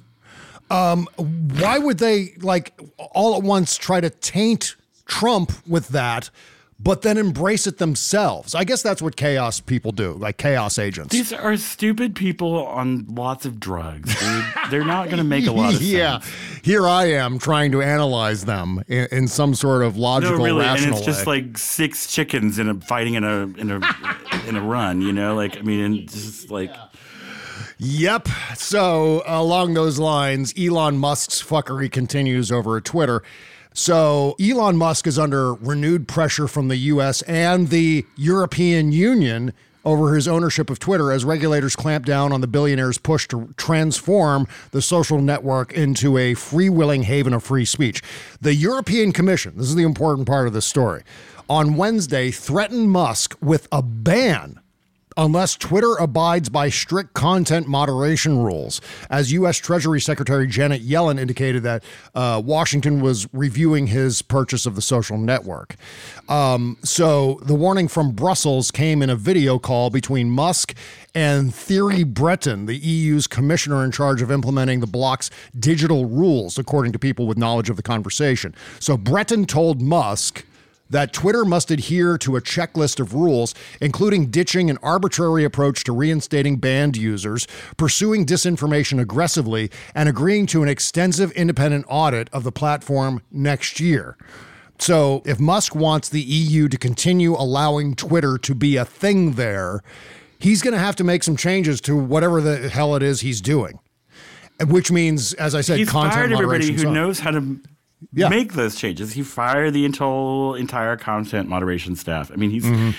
Why would they like all at once try to taint Trump with that, but then embrace it themselves? I guess that's what chaos people do, like chaos agents. These are stupid people on lots of drugs. They're not going to make a lot of sense. Yeah, here I am trying to analyze them in some sort of logical, rational way. And it's just like 6 chickens fighting in a in a run, you know? Like, I mean, just like... Yep. So along those lines, Elon Musk's fuckery continues over at Twitter. So Elon Musk is under renewed pressure from the U.S. and the European Union over his ownership of Twitter as regulators clamp down on the billionaire's push to transform the social network into a freewheeling haven of free speech. The European Commission, this is the important part of this story, on Wednesday threatened Musk with a ban unless Twitter abides by strict content moderation rules, as U.S. Treasury Secretary Janet Yellen indicated that Washington was reviewing his purchase of the social network. So the warning from Brussels came in a video call between Musk and Thierry Breton, the EU's commissioner in charge of implementing the bloc's digital rules, according to people with knowledge of the conversation. So Breton told Musk that Twitter must adhere to a checklist of rules, including ditching an arbitrary approach to reinstating banned users, pursuing disinformation aggressively, and agreeing to an extensive independent audit of the platform next year. So if Musk wants the EU to continue allowing Twitter to be a thing there, he's going to have to make some changes to whatever the hell it is he's doing. Which means, as I said, he's content fired everybody moderation. who knows how to make those changes. He fired the entire content moderation staff. I mean,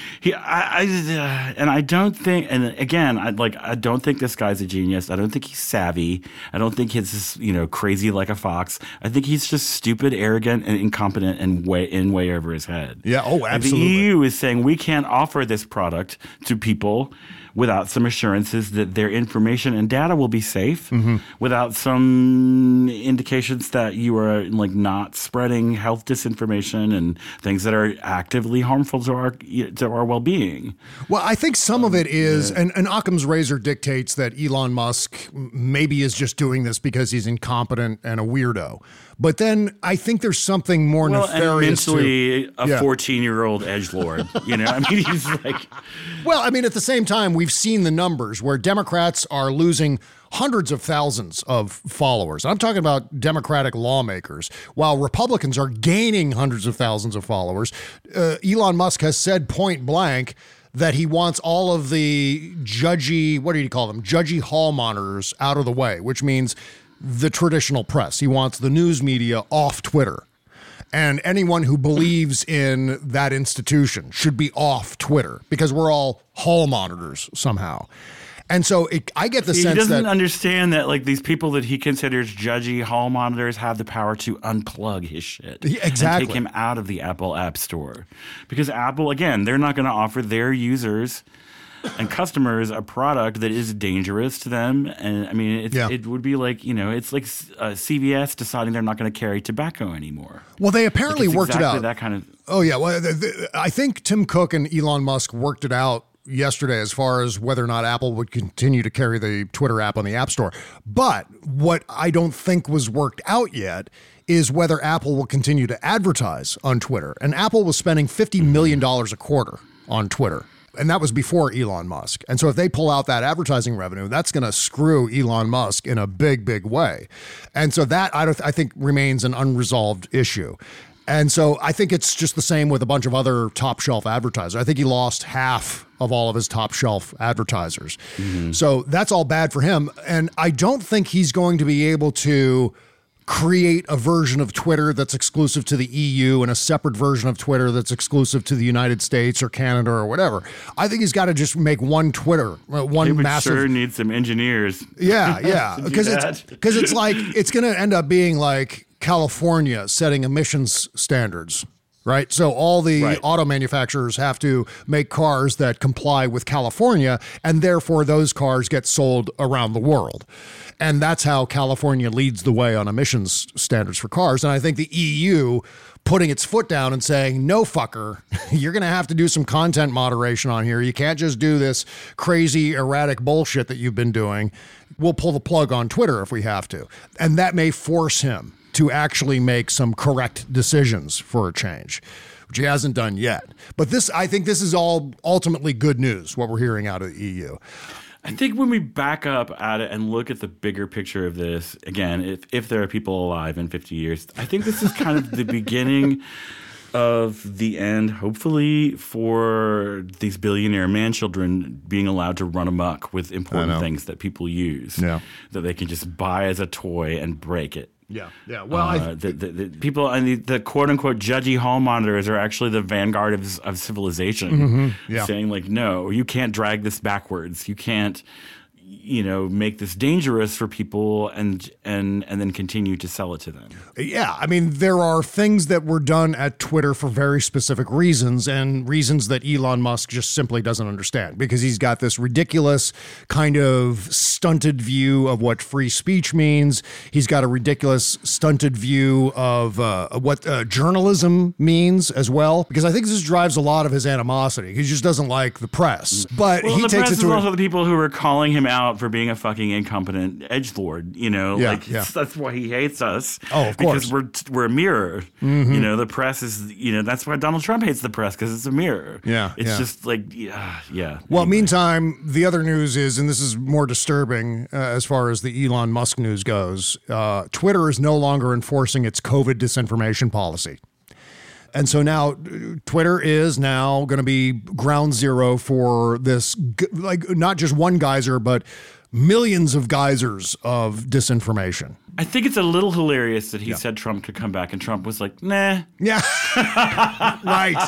I don't think, and again, I don't think this guy's a genius. I don't think he's savvy. I don't think he's crazy like a fox. I think he's just stupid, arrogant, and incompetent and way over his head. Yeah. Oh, absolutely. And the EU is saying we can't offer this product to people without some assurances that their information and data will be safe, without some indications that you are not spreading health disinformation and things that are actively harmful to our well-being. Well, I think some of it is, and Occam's razor dictates that Elon Musk maybe is just doing this because he's incompetent and a weirdo. But then I think there's something more nefarious and mentally to a 14-year-old edgelord. I mean, he's like... Well, I mean, at the same time, we've seen the numbers where Democrats are losing hundreds of thousands of followers. I'm talking about Democratic lawmakers, while Republicans are gaining hundreds of thousands of followers. Elon Musk has said point blank that he wants all of the judgy, what do you call them, judgy hall monitors out of the way, which means the traditional press. He wants the news media off Twitter. And anyone who believes in that institution should be off Twitter because we're all hall monitors somehow. And so I get the sense that... He doesn't understand that these people that he considers judgy hall monitors have the power to unplug his shit. Exactly. And take him out of the Apple App Store. Because Apple, again, they're not going to offer their users and customers a product that is dangerous to them. And I mean, it would be it's like CVS deciding they're not going to carry tobacco anymore. Well, they apparently worked it out. That kind of. Oh yeah, well, I think Tim Cook and Elon Musk worked it out yesterday as far as whether or not Apple would continue to carry the Twitter app on the App Store. But what I don't think was worked out yet is whether Apple will continue to advertise on Twitter. And Apple was spending $50 million a quarter on Twitter. And that was before Elon Musk. And so if they pull out that advertising revenue, that's going to screw Elon Musk in a big, big way. And so that, I think, remains an unresolved issue. And so I think it's just the same with a bunch of other top shelf advertisers. I think he lost half of all of his top shelf advertisers. So that's all bad for him. And I don't think he's going to be able to create a version of Twitter that's exclusive to the EU and a separate version of Twitter that's exclusive to the United States or Canada or whatever. I think he's got to just make one Twitter, one massive. Sure need some engineers. Yeah, because it's like it's going to end up being like California setting emissions standards. Right. So all the auto manufacturers have to make cars that comply with California, and therefore those cars get sold around the world. And that's how California leads the way on emissions standards for cars. And I think the EU putting its foot down and saying, no, fucker, you're going to have to do some content moderation on here. You can't just do this crazy, erratic bullshit that you've been doing. We'll pull the plug on Twitter if we have to. And that may force him to actually make some correct decisions for a change, which he hasn't done yet. But I think this is all ultimately good news, what we're hearing out of the EU. I think when we back up at it and look at the bigger picture of this, again, if there are people alive in 50 years, I think this is kind of the beginning of the end, hopefully, for these billionaire man-children being allowed to run amok with important things that people use that they can just buy as a toy and break it. Yeah. Well, the people and the quote-unquote judgy hall monitors are actually the vanguard of civilization, saying like, no, you can't drag this backwards. You can't, make this dangerous for people and then continue to sell it to them. Yeah, I mean, there are things that were done at Twitter for very specific reasons and reasons that Elon Musk just simply doesn't understand because he's got this ridiculous kind of stunted view of what free speech means. He's got a ridiculous stunted view of what journalism means as well, because I think this drives a lot of his animosity. He just doesn't like the press. But he takes it to also the people who are calling him out for being a fucking incompetent edgelord, that's why he hates us. Oh, of course. Because we're a mirror. The press is, that's why Donald Trump hates the press, because it's a mirror. It's just like, Well, meantime, the other news is, and this is more disturbing as far as the Elon Musk news goes, Twitter is no longer enforcing its COVID disinformation policy. And so now Twitter is now going to be ground zero for this, like not just one geyser, but millions of geysers of disinformation. I think it's a little hilarious that he said Trump could come back and Trump was like, nah. Yeah. Right.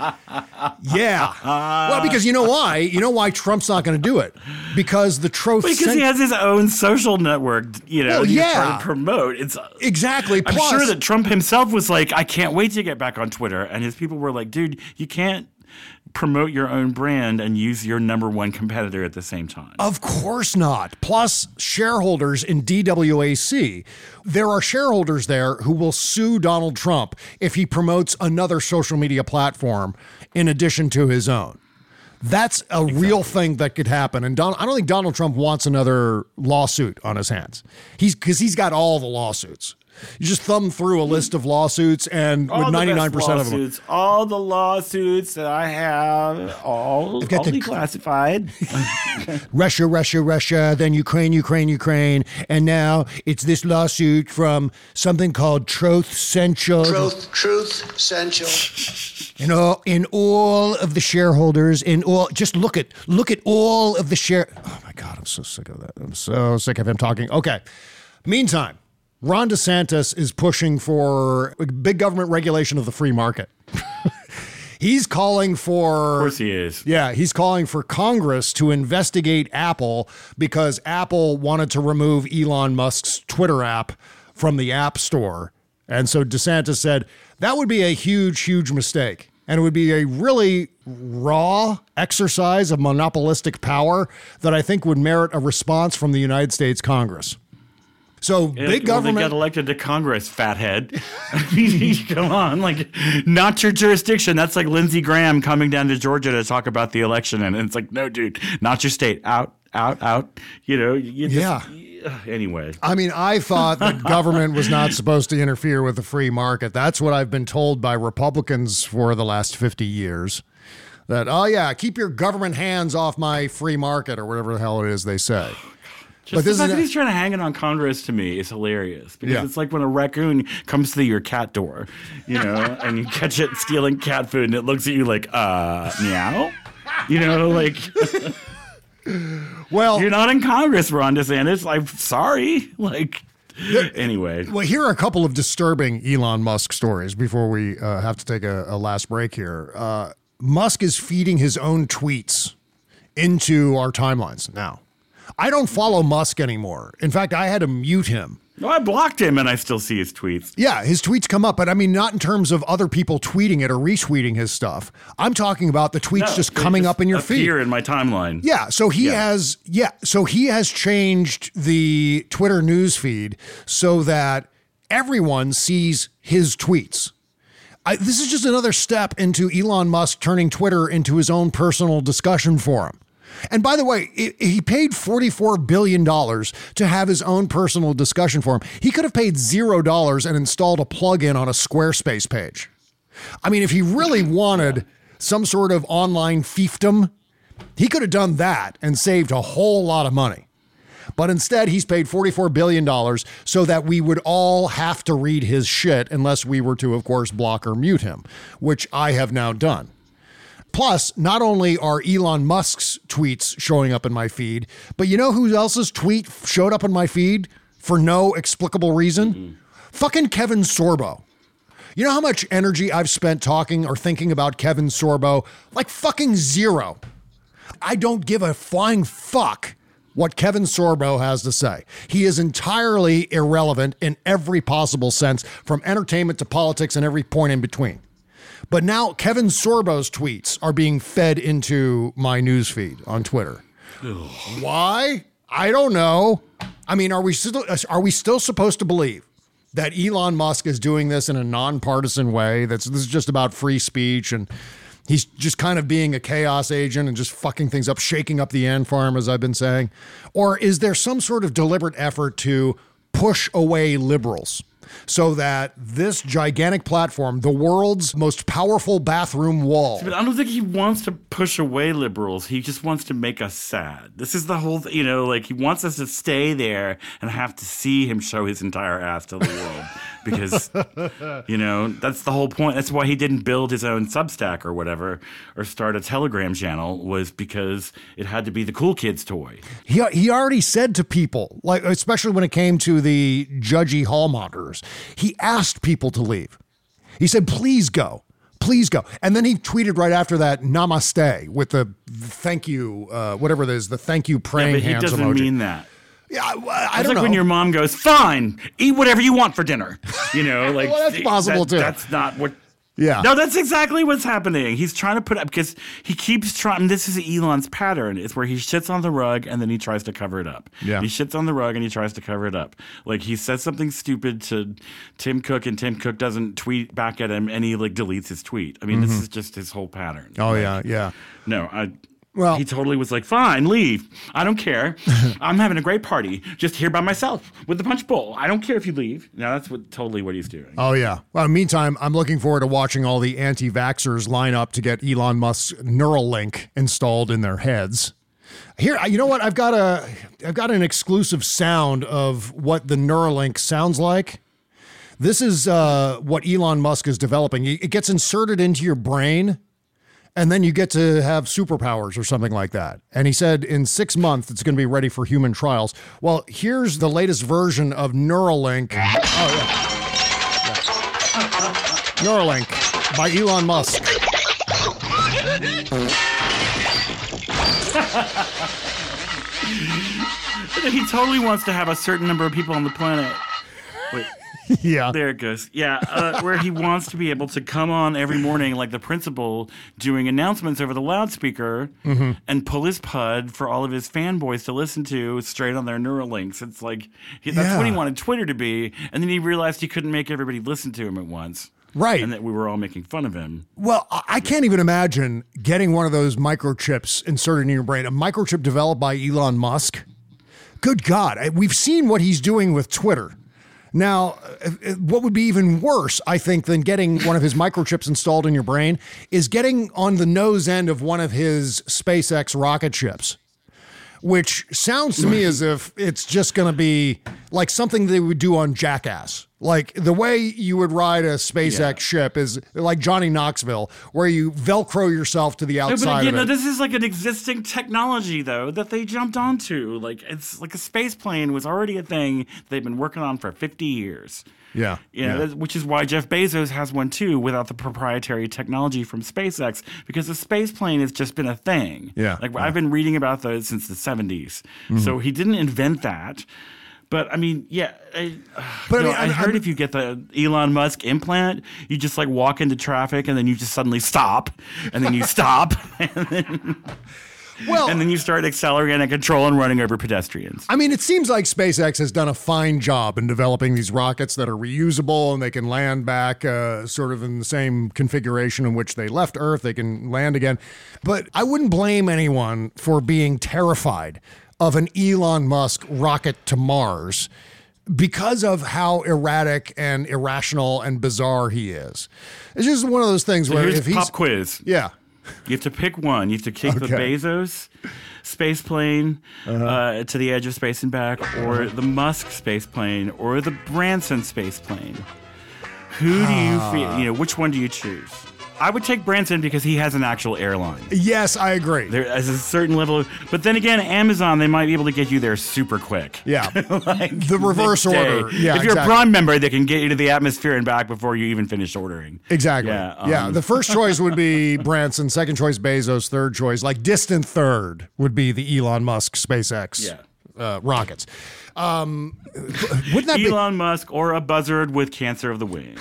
Yeah. Well, because you know why? You know why Trump's not going to do it? Because the truth. Because he has his own social network, he's trying to promote. It's exactly. I'm sure that Trump himself was like, I can't wait to get back on Twitter. And his people were like, dude, you can't promote your own brand and use your number one competitor at the same time. Of course not. Plus, shareholders in DWAC, there are shareholders there who will sue Donald Trump if he promotes another social media platform in addition to his own. That's a real thing that could happen. And I don't think Donald Trump wants another lawsuit on his hands. Because he's got all the lawsuits. You just thumb through a list of lawsuits, and with 99% of them, all the lawsuits that I have, all declassified. Russia, then Ukraine, and now it's this lawsuit from something called Truth Central. Truth Central. In all of the shareholders, just look at all of the share. Oh my God, I'm so sick of that. I'm so sick of him talking. Okay. Meantime, Ron DeSantis is pushing for big government regulation of the free market. He's calling for... Of course he is. Yeah, he's calling for Congress to investigate Apple because Apple wanted to remove Elon Musk's Twitter app from the App Store. And so DeSantis said that would be a huge, huge mistake. And it would be a really raw exercise of monopolistic power that I think would merit a response from the United States Congress. So big government. They got elected to Congress, fathead. Come on, not your jurisdiction. That's like Lindsey Graham coming down to Georgia to talk about the election, and it's like, no, dude, not your state. Out. Anyway. I mean, I thought that government was not supposed to interfere with the free market. That's what I've been told by Republicans for the last 50 years. That, keep your government hands off my free market or whatever the hell it is they say. Just the fact that he's trying to hang it on Congress to me is hilarious because it's like when a raccoon comes to your cat door, and you catch it stealing cat food and it looks at you like, meow, well, you're not in Congress, Ron DeSantis. I'm sorry. Anyway. Well, here are a couple of disturbing Elon Musk stories before we have to take a last break here. Musk is feeding his own tweets into our timelines now. I don't follow Musk anymore. In fact, I had to mute him. No, I blocked him and I still see his tweets. Yeah, his tweets come up, but I mean, not in terms of other people tweeting it or retweeting his stuff. I'm talking about the tweets just coming up in your feed. Here in my timeline. Yeah, so he has changed the Twitter news feed so that everyone sees his tweets. This is just another step into Elon Musk turning Twitter into his own personal discussion forum. And by the way, he paid $44 billion to have his own personal discussion forum. He could have paid $0 and installed a plugin on a Squarespace page. I mean, if he really wanted some sort of online fiefdom, he could have done that and saved a whole lot of money. But instead, he's paid $44 billion so that we would all have to read his shit unless we were to, of course, block or mute him, which I have now done. Plus, not only are Elon Musk's tweets showing up in my feed, but you know who else's tweet showed up in my feed for no explicable reason? Mm-hmm. Fucking Kevin Sorbo. You know how much energy I've spent talking or thinking about Kevin Sorbo? Like fucking zero. I don't give a flying fuck what Kevin Sorbo has to say. He is entirely irrelevant in every possible sense, from entertainment to politics and every point in between. But now Kevin Sorbo's tweets are being fed into my newsfeed on Twitter. Ugh. Why? I don't know. I mean, are we still supposed to believe that Elon Musk is doing this in a nonpartisan way? This is just about free speech, and he's just kind of being a chaos agent and just fucking things up, shaking up the ant farm, as I've been saying? Or is there some sort of deliberate effort to push away liberals so that this gigantic platform, the world's most powerful bathroom wall... But I don't think he wants to push away liberals. He just wants to make us sad. This is the whole, he wants us to stay there and have to see him show his entire ass to the world. Because, that's the whole point. That's why he didn't build his own Substack or whatever, or start a Telegram channel, was because it had to be the cool kid's toy. He already said to people, like especially when it came to the judgy hall monitors, he asked people to leave. He said, please go. Please go. And then he tweeted right after that, namaste, with the thank you, whatever it is, the thank you praying hands emoji. He doesn't mean that. Yeah, I don't know. It's like when your mom goes, fine, eat whatever you want for dinner. Well, that's possible too. That's not what... Yeah. No, that's exactly what's happening. He's trying to put up, because he keeps trying, this is Elon's pattern. It's where he shits on the rug and then he tries to cover it up. Yeah. He shits on the rug and he tries to cover it up. Like, he says something stupid to Tim Cook and Tim Cook doesn't tweet back at him and he deletes his tweet. I mean, This is just his whole pattern. Oh, yeah. No, he totally was like, fine, leave. I don't care. I'm having a great party just here by myself with the punch bowl. I don't care if you leave. Now, that's totally what he's doing. Oh, yeah. Well, meantime, I'm looking forward to watching all the anti-vaxxers line up to get Elon Musk's Neuralink installed in their heads. Here, you know what? I've got an exclusive sound of what the Neuralink sounds like. This is what Elon Musk is developing. It gets inserted into your brain, and then you get to have superpowers or something like that. And he said in 6 months, it's going to be ready for human trials. Well, here's the latest version of Neuralink. Oh, yeah. Neuralink by Elon Musk. He totally wants to have a certain number of people on the planet. Wait. Yeah. There it goes. Yeah, where he wants to be able to come on every morning like the principal doing announcements over the loudspeaker and pull his pud for all of his fanboys to listen to straight on their Neuralinks. It's like, that's what he wanted Twitter to be, and then he realized he couldn't make everybody listen to him at once. Right. And that we were all making fun of him. Well, I can't even imagine getting one of those microchips inserted in your brain, a microchip developed by Elon Musk. Good God. We've seen what he's doing with Twitter. Now, what would be even worse, I think, than getting one of his microchips installed in your brain is getting on the nose end of one of his SpaceX rocket ships, which sounds to me as if it's just going to be like something they would do on Jackass. Like the way you would ride a SpaceX ship is like Johnny Knoxville, where you Velcro yourself to the outside of it. This is like an existing technology, though, that they jumped onto. Like, it's like a space plane was already a thing they've been working on for 50 years. Yeah. Which is why Jeff Bezos has one, too, without the proprietary technology from SpaceX, because the space plane has just been a thing. Yeah. I've been reading about those since the 70s. So he didn't invent that. But I mean, I heard if you get the Elon Musk implant, you just walk into traffic and then you just suddenly stop, and then you stop, and then you start accelerating and control and running over pedestrians. I mean, it seems like SpaceX has done a fine job in developing these rockets that are reusable and they can land back sort of in the same configuration in which they left Earth. They can land again. But I wouldn't blame anyone for being terrified of an Elon Musk rocket to Mars because of how erratic and irrational and bizarre he is. It's just one of those things where here's if he's pop quiz. Yeah. You have to pick one. You have to kick the Bezos space plane to the edge of space and back, or the Musk space plane, or the Branson space plane. Who do you feel? Which one do you choose? I would take Branson because he has an actual airline. Yes, I agree. There is a certain level but then again, Amazon, they might be able to get you there super quick. Yeah. The reverse order. Yeah, if you're a Prime member, they can get you to the atmosphere and back before you even finish ordering. Exactly. Yeah. The first choice would be Branson, second choice Bezos, third choice, like distant third, would be the Elon Musk SpaceX rockets. Wouldn't that be Elon Musk or a buzzard with cancer of the wing?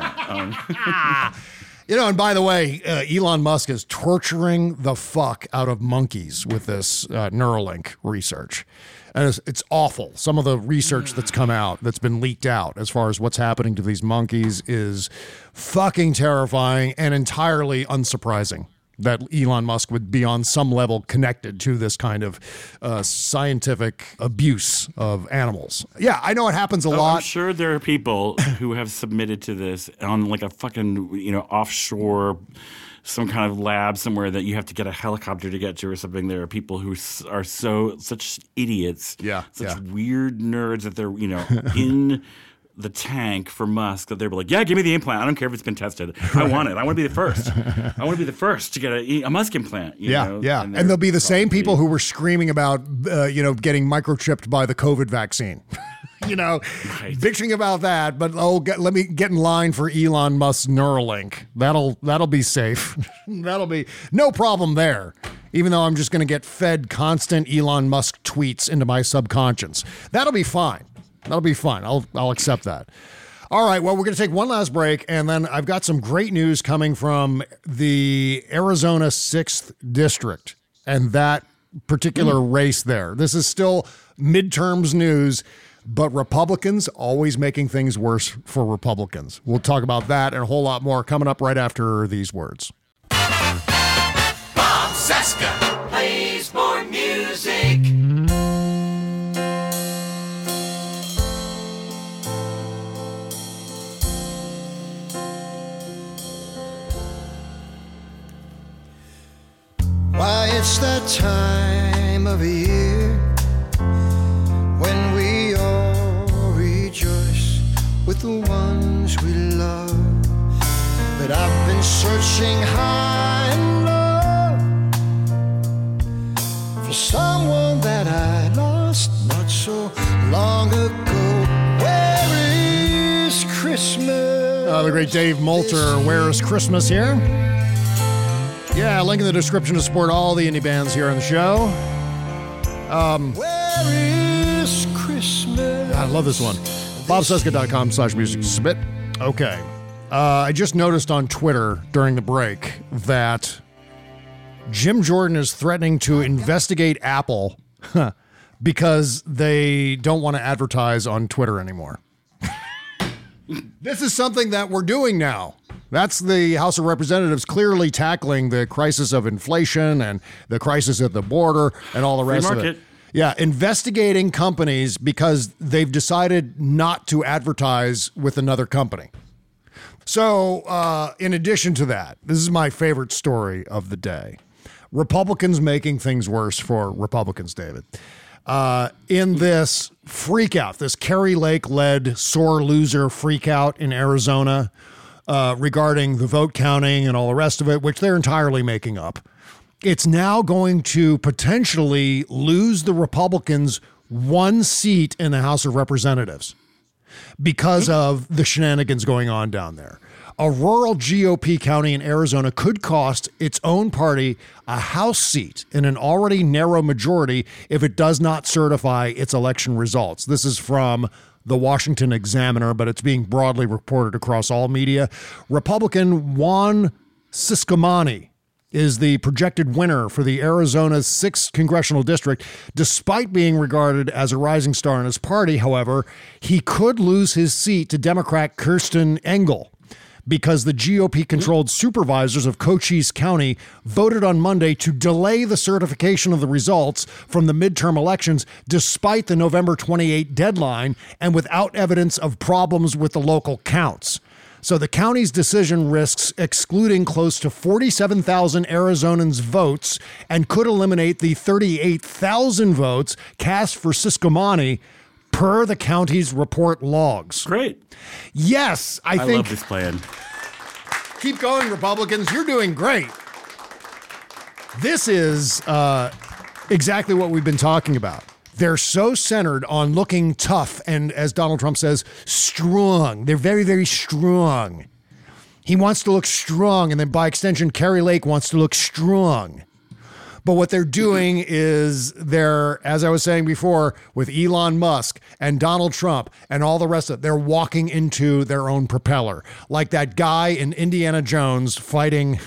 And by the way, Elon Musk is torturing the fuck out of monkeys with this Neuralink research. And it's awful. Some of the research that's come out, that's been leaked out as far as what's happening to these monkeys is fucking terrifying and entirely unsurprising that Elon Musk would be on some level connected to this kind of scientific abuse of animals. Yeah, I know it happens a lot. I'm sure there are people who have submitted to this on like a fucking, offshore, some kind of lab somewhere that you have to get a helicopter to get to or something. There are people who are such idiots, such weird nerds that they're, in the tank for Musk that they were like, yeah, give me the implant. I don't care if it's been tested. I want it. I want to be the first. I want to be the first to get a Musk implant. You know? And they'll be the same people who were screaming about, getting microchipped by the COVID vaccine. Bitching about that, but let me get in line for Elon Musk's Neuralink. That'll be safe. That'll be no problem there. Even though I'm just going to get fed constant Elon Musk tweets into my subconscious. That'll be fine. That'll be fine. I'll accept that. All right. Well, we're going to take one last break, and then I've got some great news coming from the Arizona 6th District and that particular race there. This is still midterms news, but Republicans always making things worse for Republicans. We'll talk about that and a whole lot more coming up right after these words. Bob Cesca plays more music. Why, it's that time of year when we all rejoice with the ones we love. But I've been searching high and low for someone that I lost not so long ago. Where is Christmas? The great Dave Moulter, Where is Christmas here? Yeah, link in the description to support all the indie bands here on the show. Where is Christmas? I love this one. BobCesca.com/music to submit. Okay. I just noticed on Twitter during the break that Jim Jordan is threatening to investigate Apple because they don't want to advertise on Twitter anymore. This is something that we're doing now. That's the House of Representatives clearly tackling the crisis of inflation and the crisis at the border and all the rest of it. Yeah, investigating companies because they've decided not to advertise with another company. So, in addition to that, this is my favorite story of the day. Republicans making things worse for Republicans, David. In this freakout, this Kerry Lake-led sore loser freakout in Arizona, regarding the vote counting and all the rest of it, which they're entirely making up. It's now going to potentially lose the Republicans one seat in the House of Representatives because of the shenanigans going on down there. A rural GOP county in Arizona could cost its own party a House seat in an already narrow majority if it does not certify its election results. This is from the Washington Examiner, but it's being broadly reported across all media. Republican Juan Ciscomani is the projected winner for the Arizona's 6th congressional district. Despite being regarded as a rising star in his party, however, he could lose his seat to Democrat Kirsten Engel because the GOP-controlled supervisors of Cochise County voted on Monday to delay the certification of the results from the midterm elections despite the November 28 deadline and without evidence of problems with the local counts. So the county's decision risks excluding close to 47,000 Arizonans' votes and could eliminate the 38,000 votes cast for Sisquamani per the county's report logs. Great. Yes, I think. love this plan. Keep going, Republicans. You're doing great. This is exactly what we've been talking about. They're so centered on looking tough and, as Donald Trump says, strong. They're very, very strong. He wants to look strong, and then by extension, Kari Lake wants to look strong. But what they're doing is they're, as I was saying before, with Elon Musk and Donald Trump and all the rest of it, they're walking into their own propeller. Like that guy in Indiana Jones fighting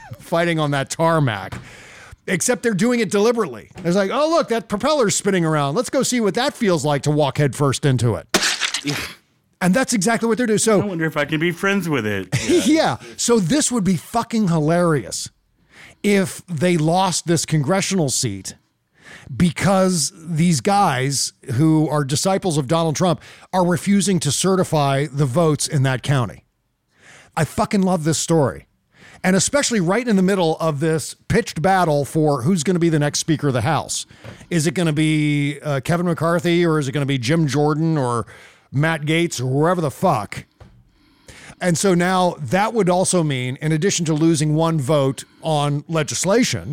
on that tarmac. Except they're doing it deliberately. It's like, oh, look, that propeller's spinning around. Let's go see what that feels like to walk headfirst into it. And that's exactly what they're doing. So I wonder if I can be friends with it. Yeah. So this would be fucking hilarious if they lost this congressional seat because these guys who are disciples of Donald Trump are refusing to certify the votes in that county. I fucking love this story. And especially right in the middle of this pitched battle for who's going to be the next Speaker of the House. Is it going to be Kevin McCarthy, or is it going to be Jim Jordan or Matt Gaetz or whoever the fuck? And so now that would also mean, in addition to losing one vote on legislation,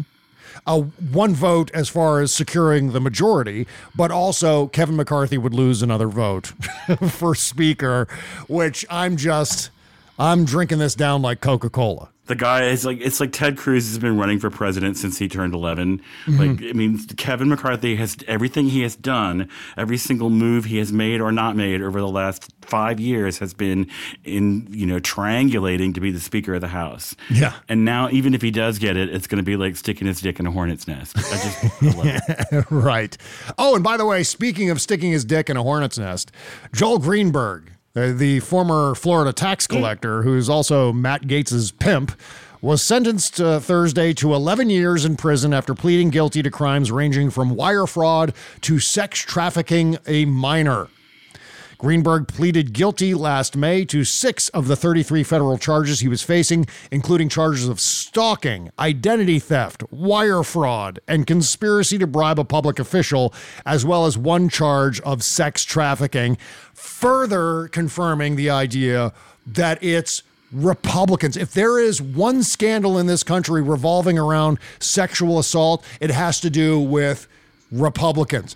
one vote as far as securing the majority, but also Kevin McCarthy would lose another vote for Speaker, which I'm drinking this down like Coca-Cola. The guy is like, it's like Ted Cruz has been running for president since he turned 11. Mm-hmm. Like, I mean, Kevin McCarthy has everything he has done, every single move he has made or not made over the last 5 years has been in, triangulating to be the Speaker of the House. Yeah. And now, even if he does get it, it's going to be like sticking his dick in a hornet's nest. I love it. Right. Oh, and by the way, speaking of sticking his dick in a hornet's nest, Joel Greenberg, the former Florida tax collector, who's also Matt Gaetz's pimp, was sentenced Thursday to 11 years in prison after pleading guilty to crimes ranging from wire fraud to sex trafficking a minor. Greenberg pleaded guilty last May to 6 of the 33 federal charges he was facing, including charges of stalking, identity theft, wire fraud, and conspiracy to bribe a public official, as well as one charge of sex trafficking, further confirming the idea that it's Republicans. If there is one scandal in this country revolving around sexual assault, it has to do with Republicans.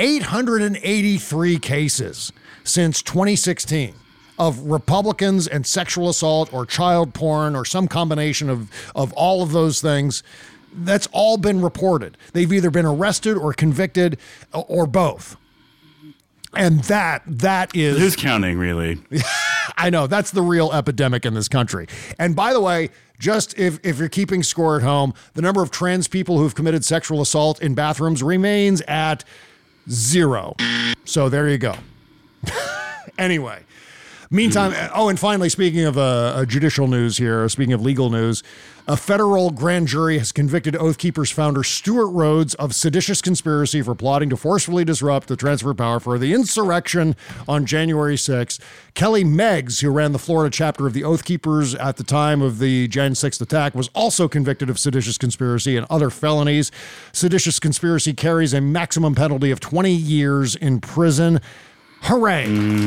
883 cases since 2016 of Republicans and sexual assault or child porn or some combination of all of those things. That's all been reported. They've either been arrested or convicted or both. And that is... Who's counting, really? I know. That's the real epidemic in this country. And by the way, just if you're keeping score at home, the number of trans people who've committed sexual assault in bathrooms remains at 0. So there you go. Anyway, meantime, and finally, speaking of judicial news here, speaking of legal news, a federal grand jury has convicted Oath Keepers founder Stuart Rhodes of seditious conspiracy for plotting to forcefully disrupt the transfer of power for the insurrection on January 6th. Kelly Meggs, who ran the Florida chapter of the Oath Keepers at the time of the Jan 6th attack, was also convicted of seditious conspiracy and other felonies. Seditious conspiracy carries a maximum penalty of 20 years in prison. Hooray.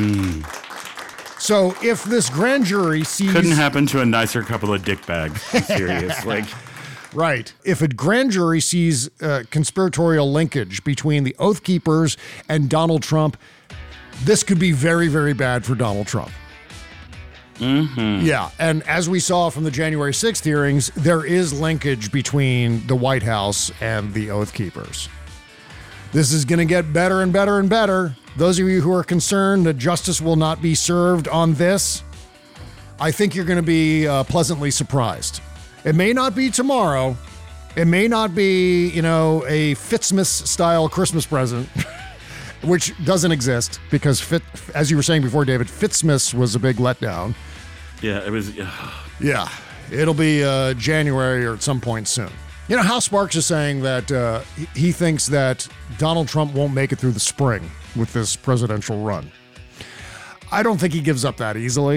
So if this grand jury sees... Couldn't happen to a nicer couple of dick bags. I'm serious. Right. If a grand jury sees conspiratorial linkage between the Oath Keepers and Donald Trump, this could be very, very bad for Donald Trump. Mm-hmm. Yeah. And as we saw from the January 6th hearings, there is linkage between the White House and the Oath Keepers. This is going to get better and better and better. Those of you who are concerned that justice will not be served on this, I think you're going to be pleasantly surprised. It may not be tomorrow. It may not be, a Fitzmas-style Christmas present, which doesn't exist because, as you were saying before, David, Fitzmas was a big letdown. Yeah, it was. Yeah, it'll be January or at some point soon. Hal Sparks is saying that he thinks that Donald Trump won't make it through the spring with this presidential run. I don't think he gives up that easily.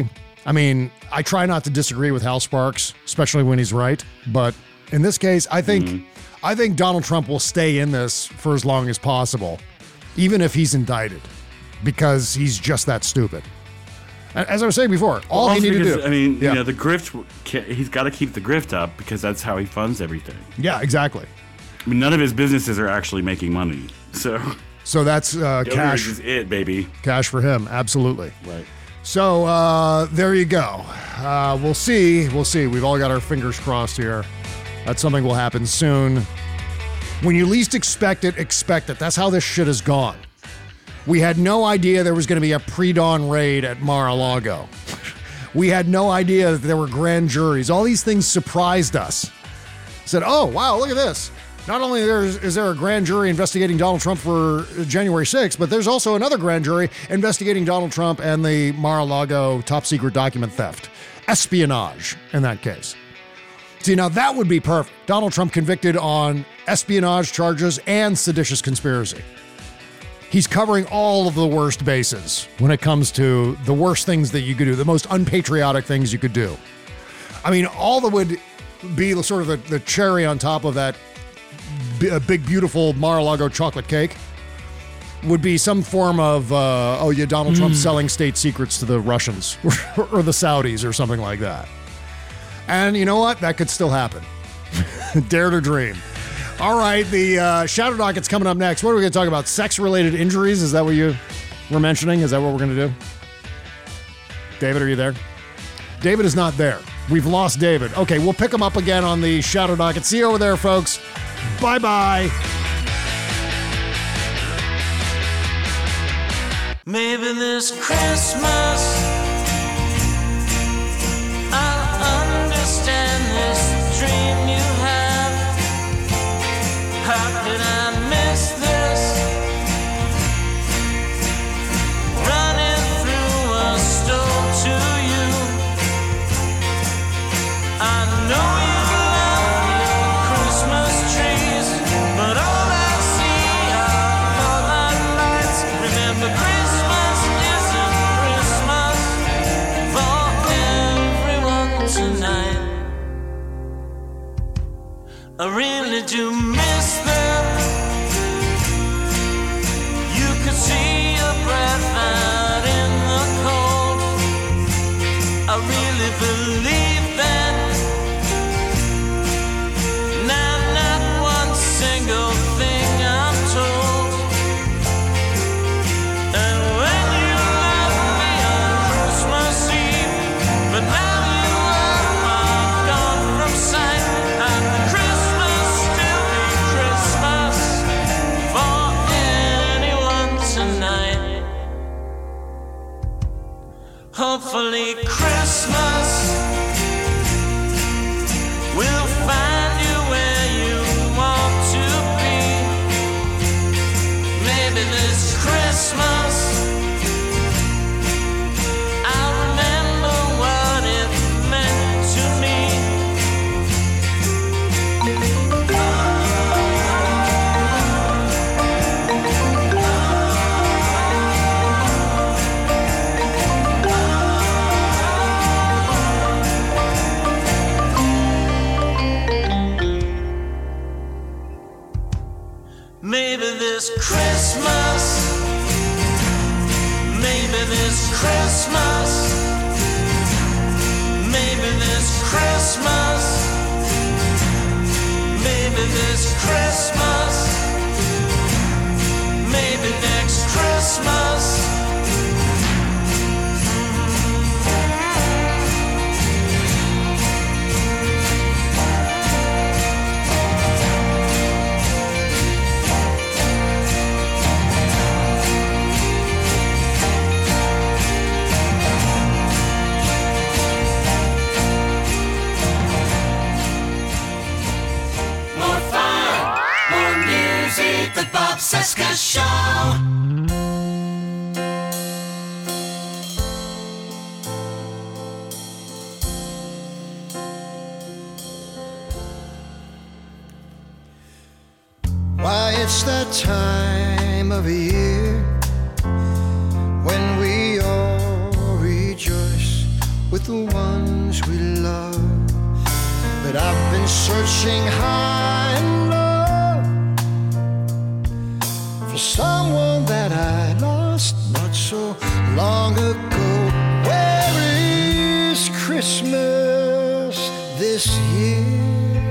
I mean, I try not to disagree with Hal Sparks, especially when he's right. But in this case, I think Donald Trump will stay in this for as long as possible, even if he's indicted, because he's just that stupid. As I was saying before, all he needed to do. I mean, you know, the grift, he's got to keep the grift up because that's how he funds everything. Yeah, exactly. I mean, none of his businesses are actually making money. So that's cash. Is it, baby. Cash for him, absolutely. Right. So there you go. We'll see. We've all got our fingers crossed here. That's something will happen soon. When you least expect it, expect it. That's how this shit has gone. We had no idea there was going to be a pre-dawn raid at Mar-a-Lago. We had no idea that there were grand juries. All these things surprised us. Said, oh, wow, look at this. Not only is there a grand jury investigating Donald Trump for January 6th, but there's also another grand jury investigating Donald Trump and the Mar-a-Lago top-secret document theft. Espionage, in that case. See, now that would be perfect. Donald Trump convicted on espionage charges and seditious conspiracy. He's covering all of the worst bases when it comes to the worst things that you could do, the most unpatriotic things you could do. I mean, all that would be sort of the cherry on top of that big, beautiful Mar-a-Lago chocolate cake would be some form of, Donald Trump selling state secrets to the Russians or the Saudis or something like that. And you know what? That could still happen. Dare to dream. All right, the Shadow Docket's coming up next. What are we going to talk about? Sex-related injuries? Is that what you were mentioning? Is that what we're going to do? David, are you there? David is not there. We've lost David. Okay, we'll pick him up again on the Shadow Docket. See you over there, folks. Bye-bye. Maybe this Christmas I'll understand this dream you have. How could I miss this? Running through a store to you. I know you love your Christmas trees, but all I see are colored lights. Remember, Christmas isn't Christmas for everyone tonight. I really do miss them. You could see your breath out in the cold. I really believe that. Now not one single thing I'm told. And when you left me on Christmas Eve, but now you are gone from sight, and Christmas still be Christmas for anyone tonight. Hopefully Christmas will find you where you want to be. Maybe this Christmas I'll remember what it meant to me. Maybe this Christmas, maybe this Christmas, maybe this Christmas, maybe this Christmas, maybe next Christmas. More fun, more music, the Bob Seska Show. Why, it's that time of year when we all rejoice with the ones we love. But I've been searching high and low for someone that I lost not so long ago. Where is Christmas this year?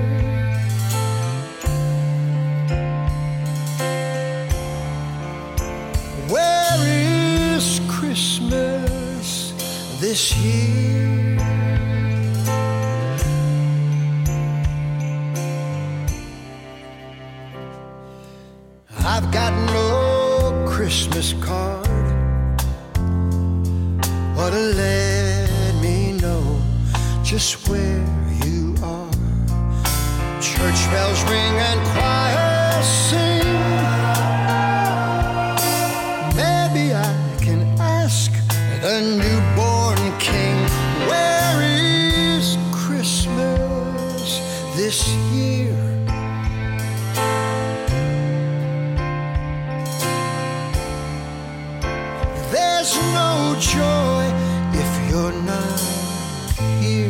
Where is Christmas this year? I've got no Christmas card or to let me know just where you are. Church bells ring and choirs sing. Maybe I can ask the newborn king, where is Christmas this year? There's no joy if you're not here.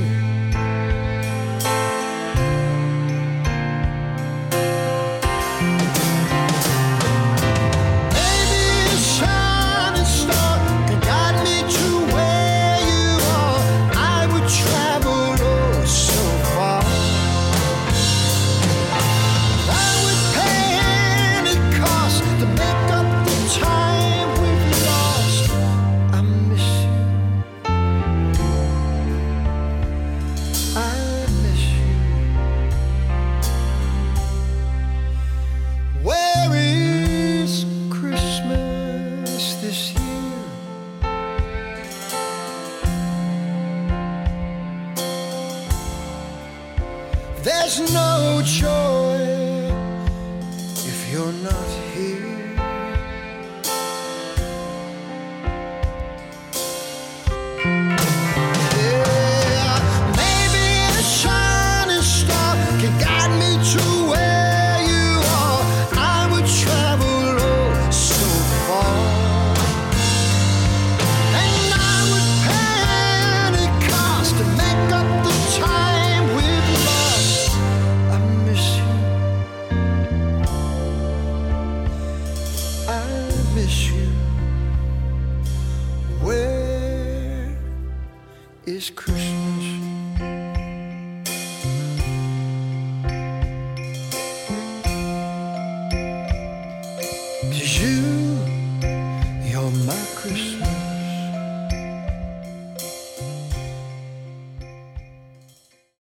Maybe a shining star can guide me to where you are. I would travel oh so far. I would pay any cost to make up the time we've lost. I miss you. I miss you. Where is Christmas this year? There's no joy if you're not here. Yeah, maybe a shining star can guide me to where you are. I would travel oh so far, and I would pay any cost to make up the time we've lost. I miss you. I miss you. Where is Christmas? 'Cause you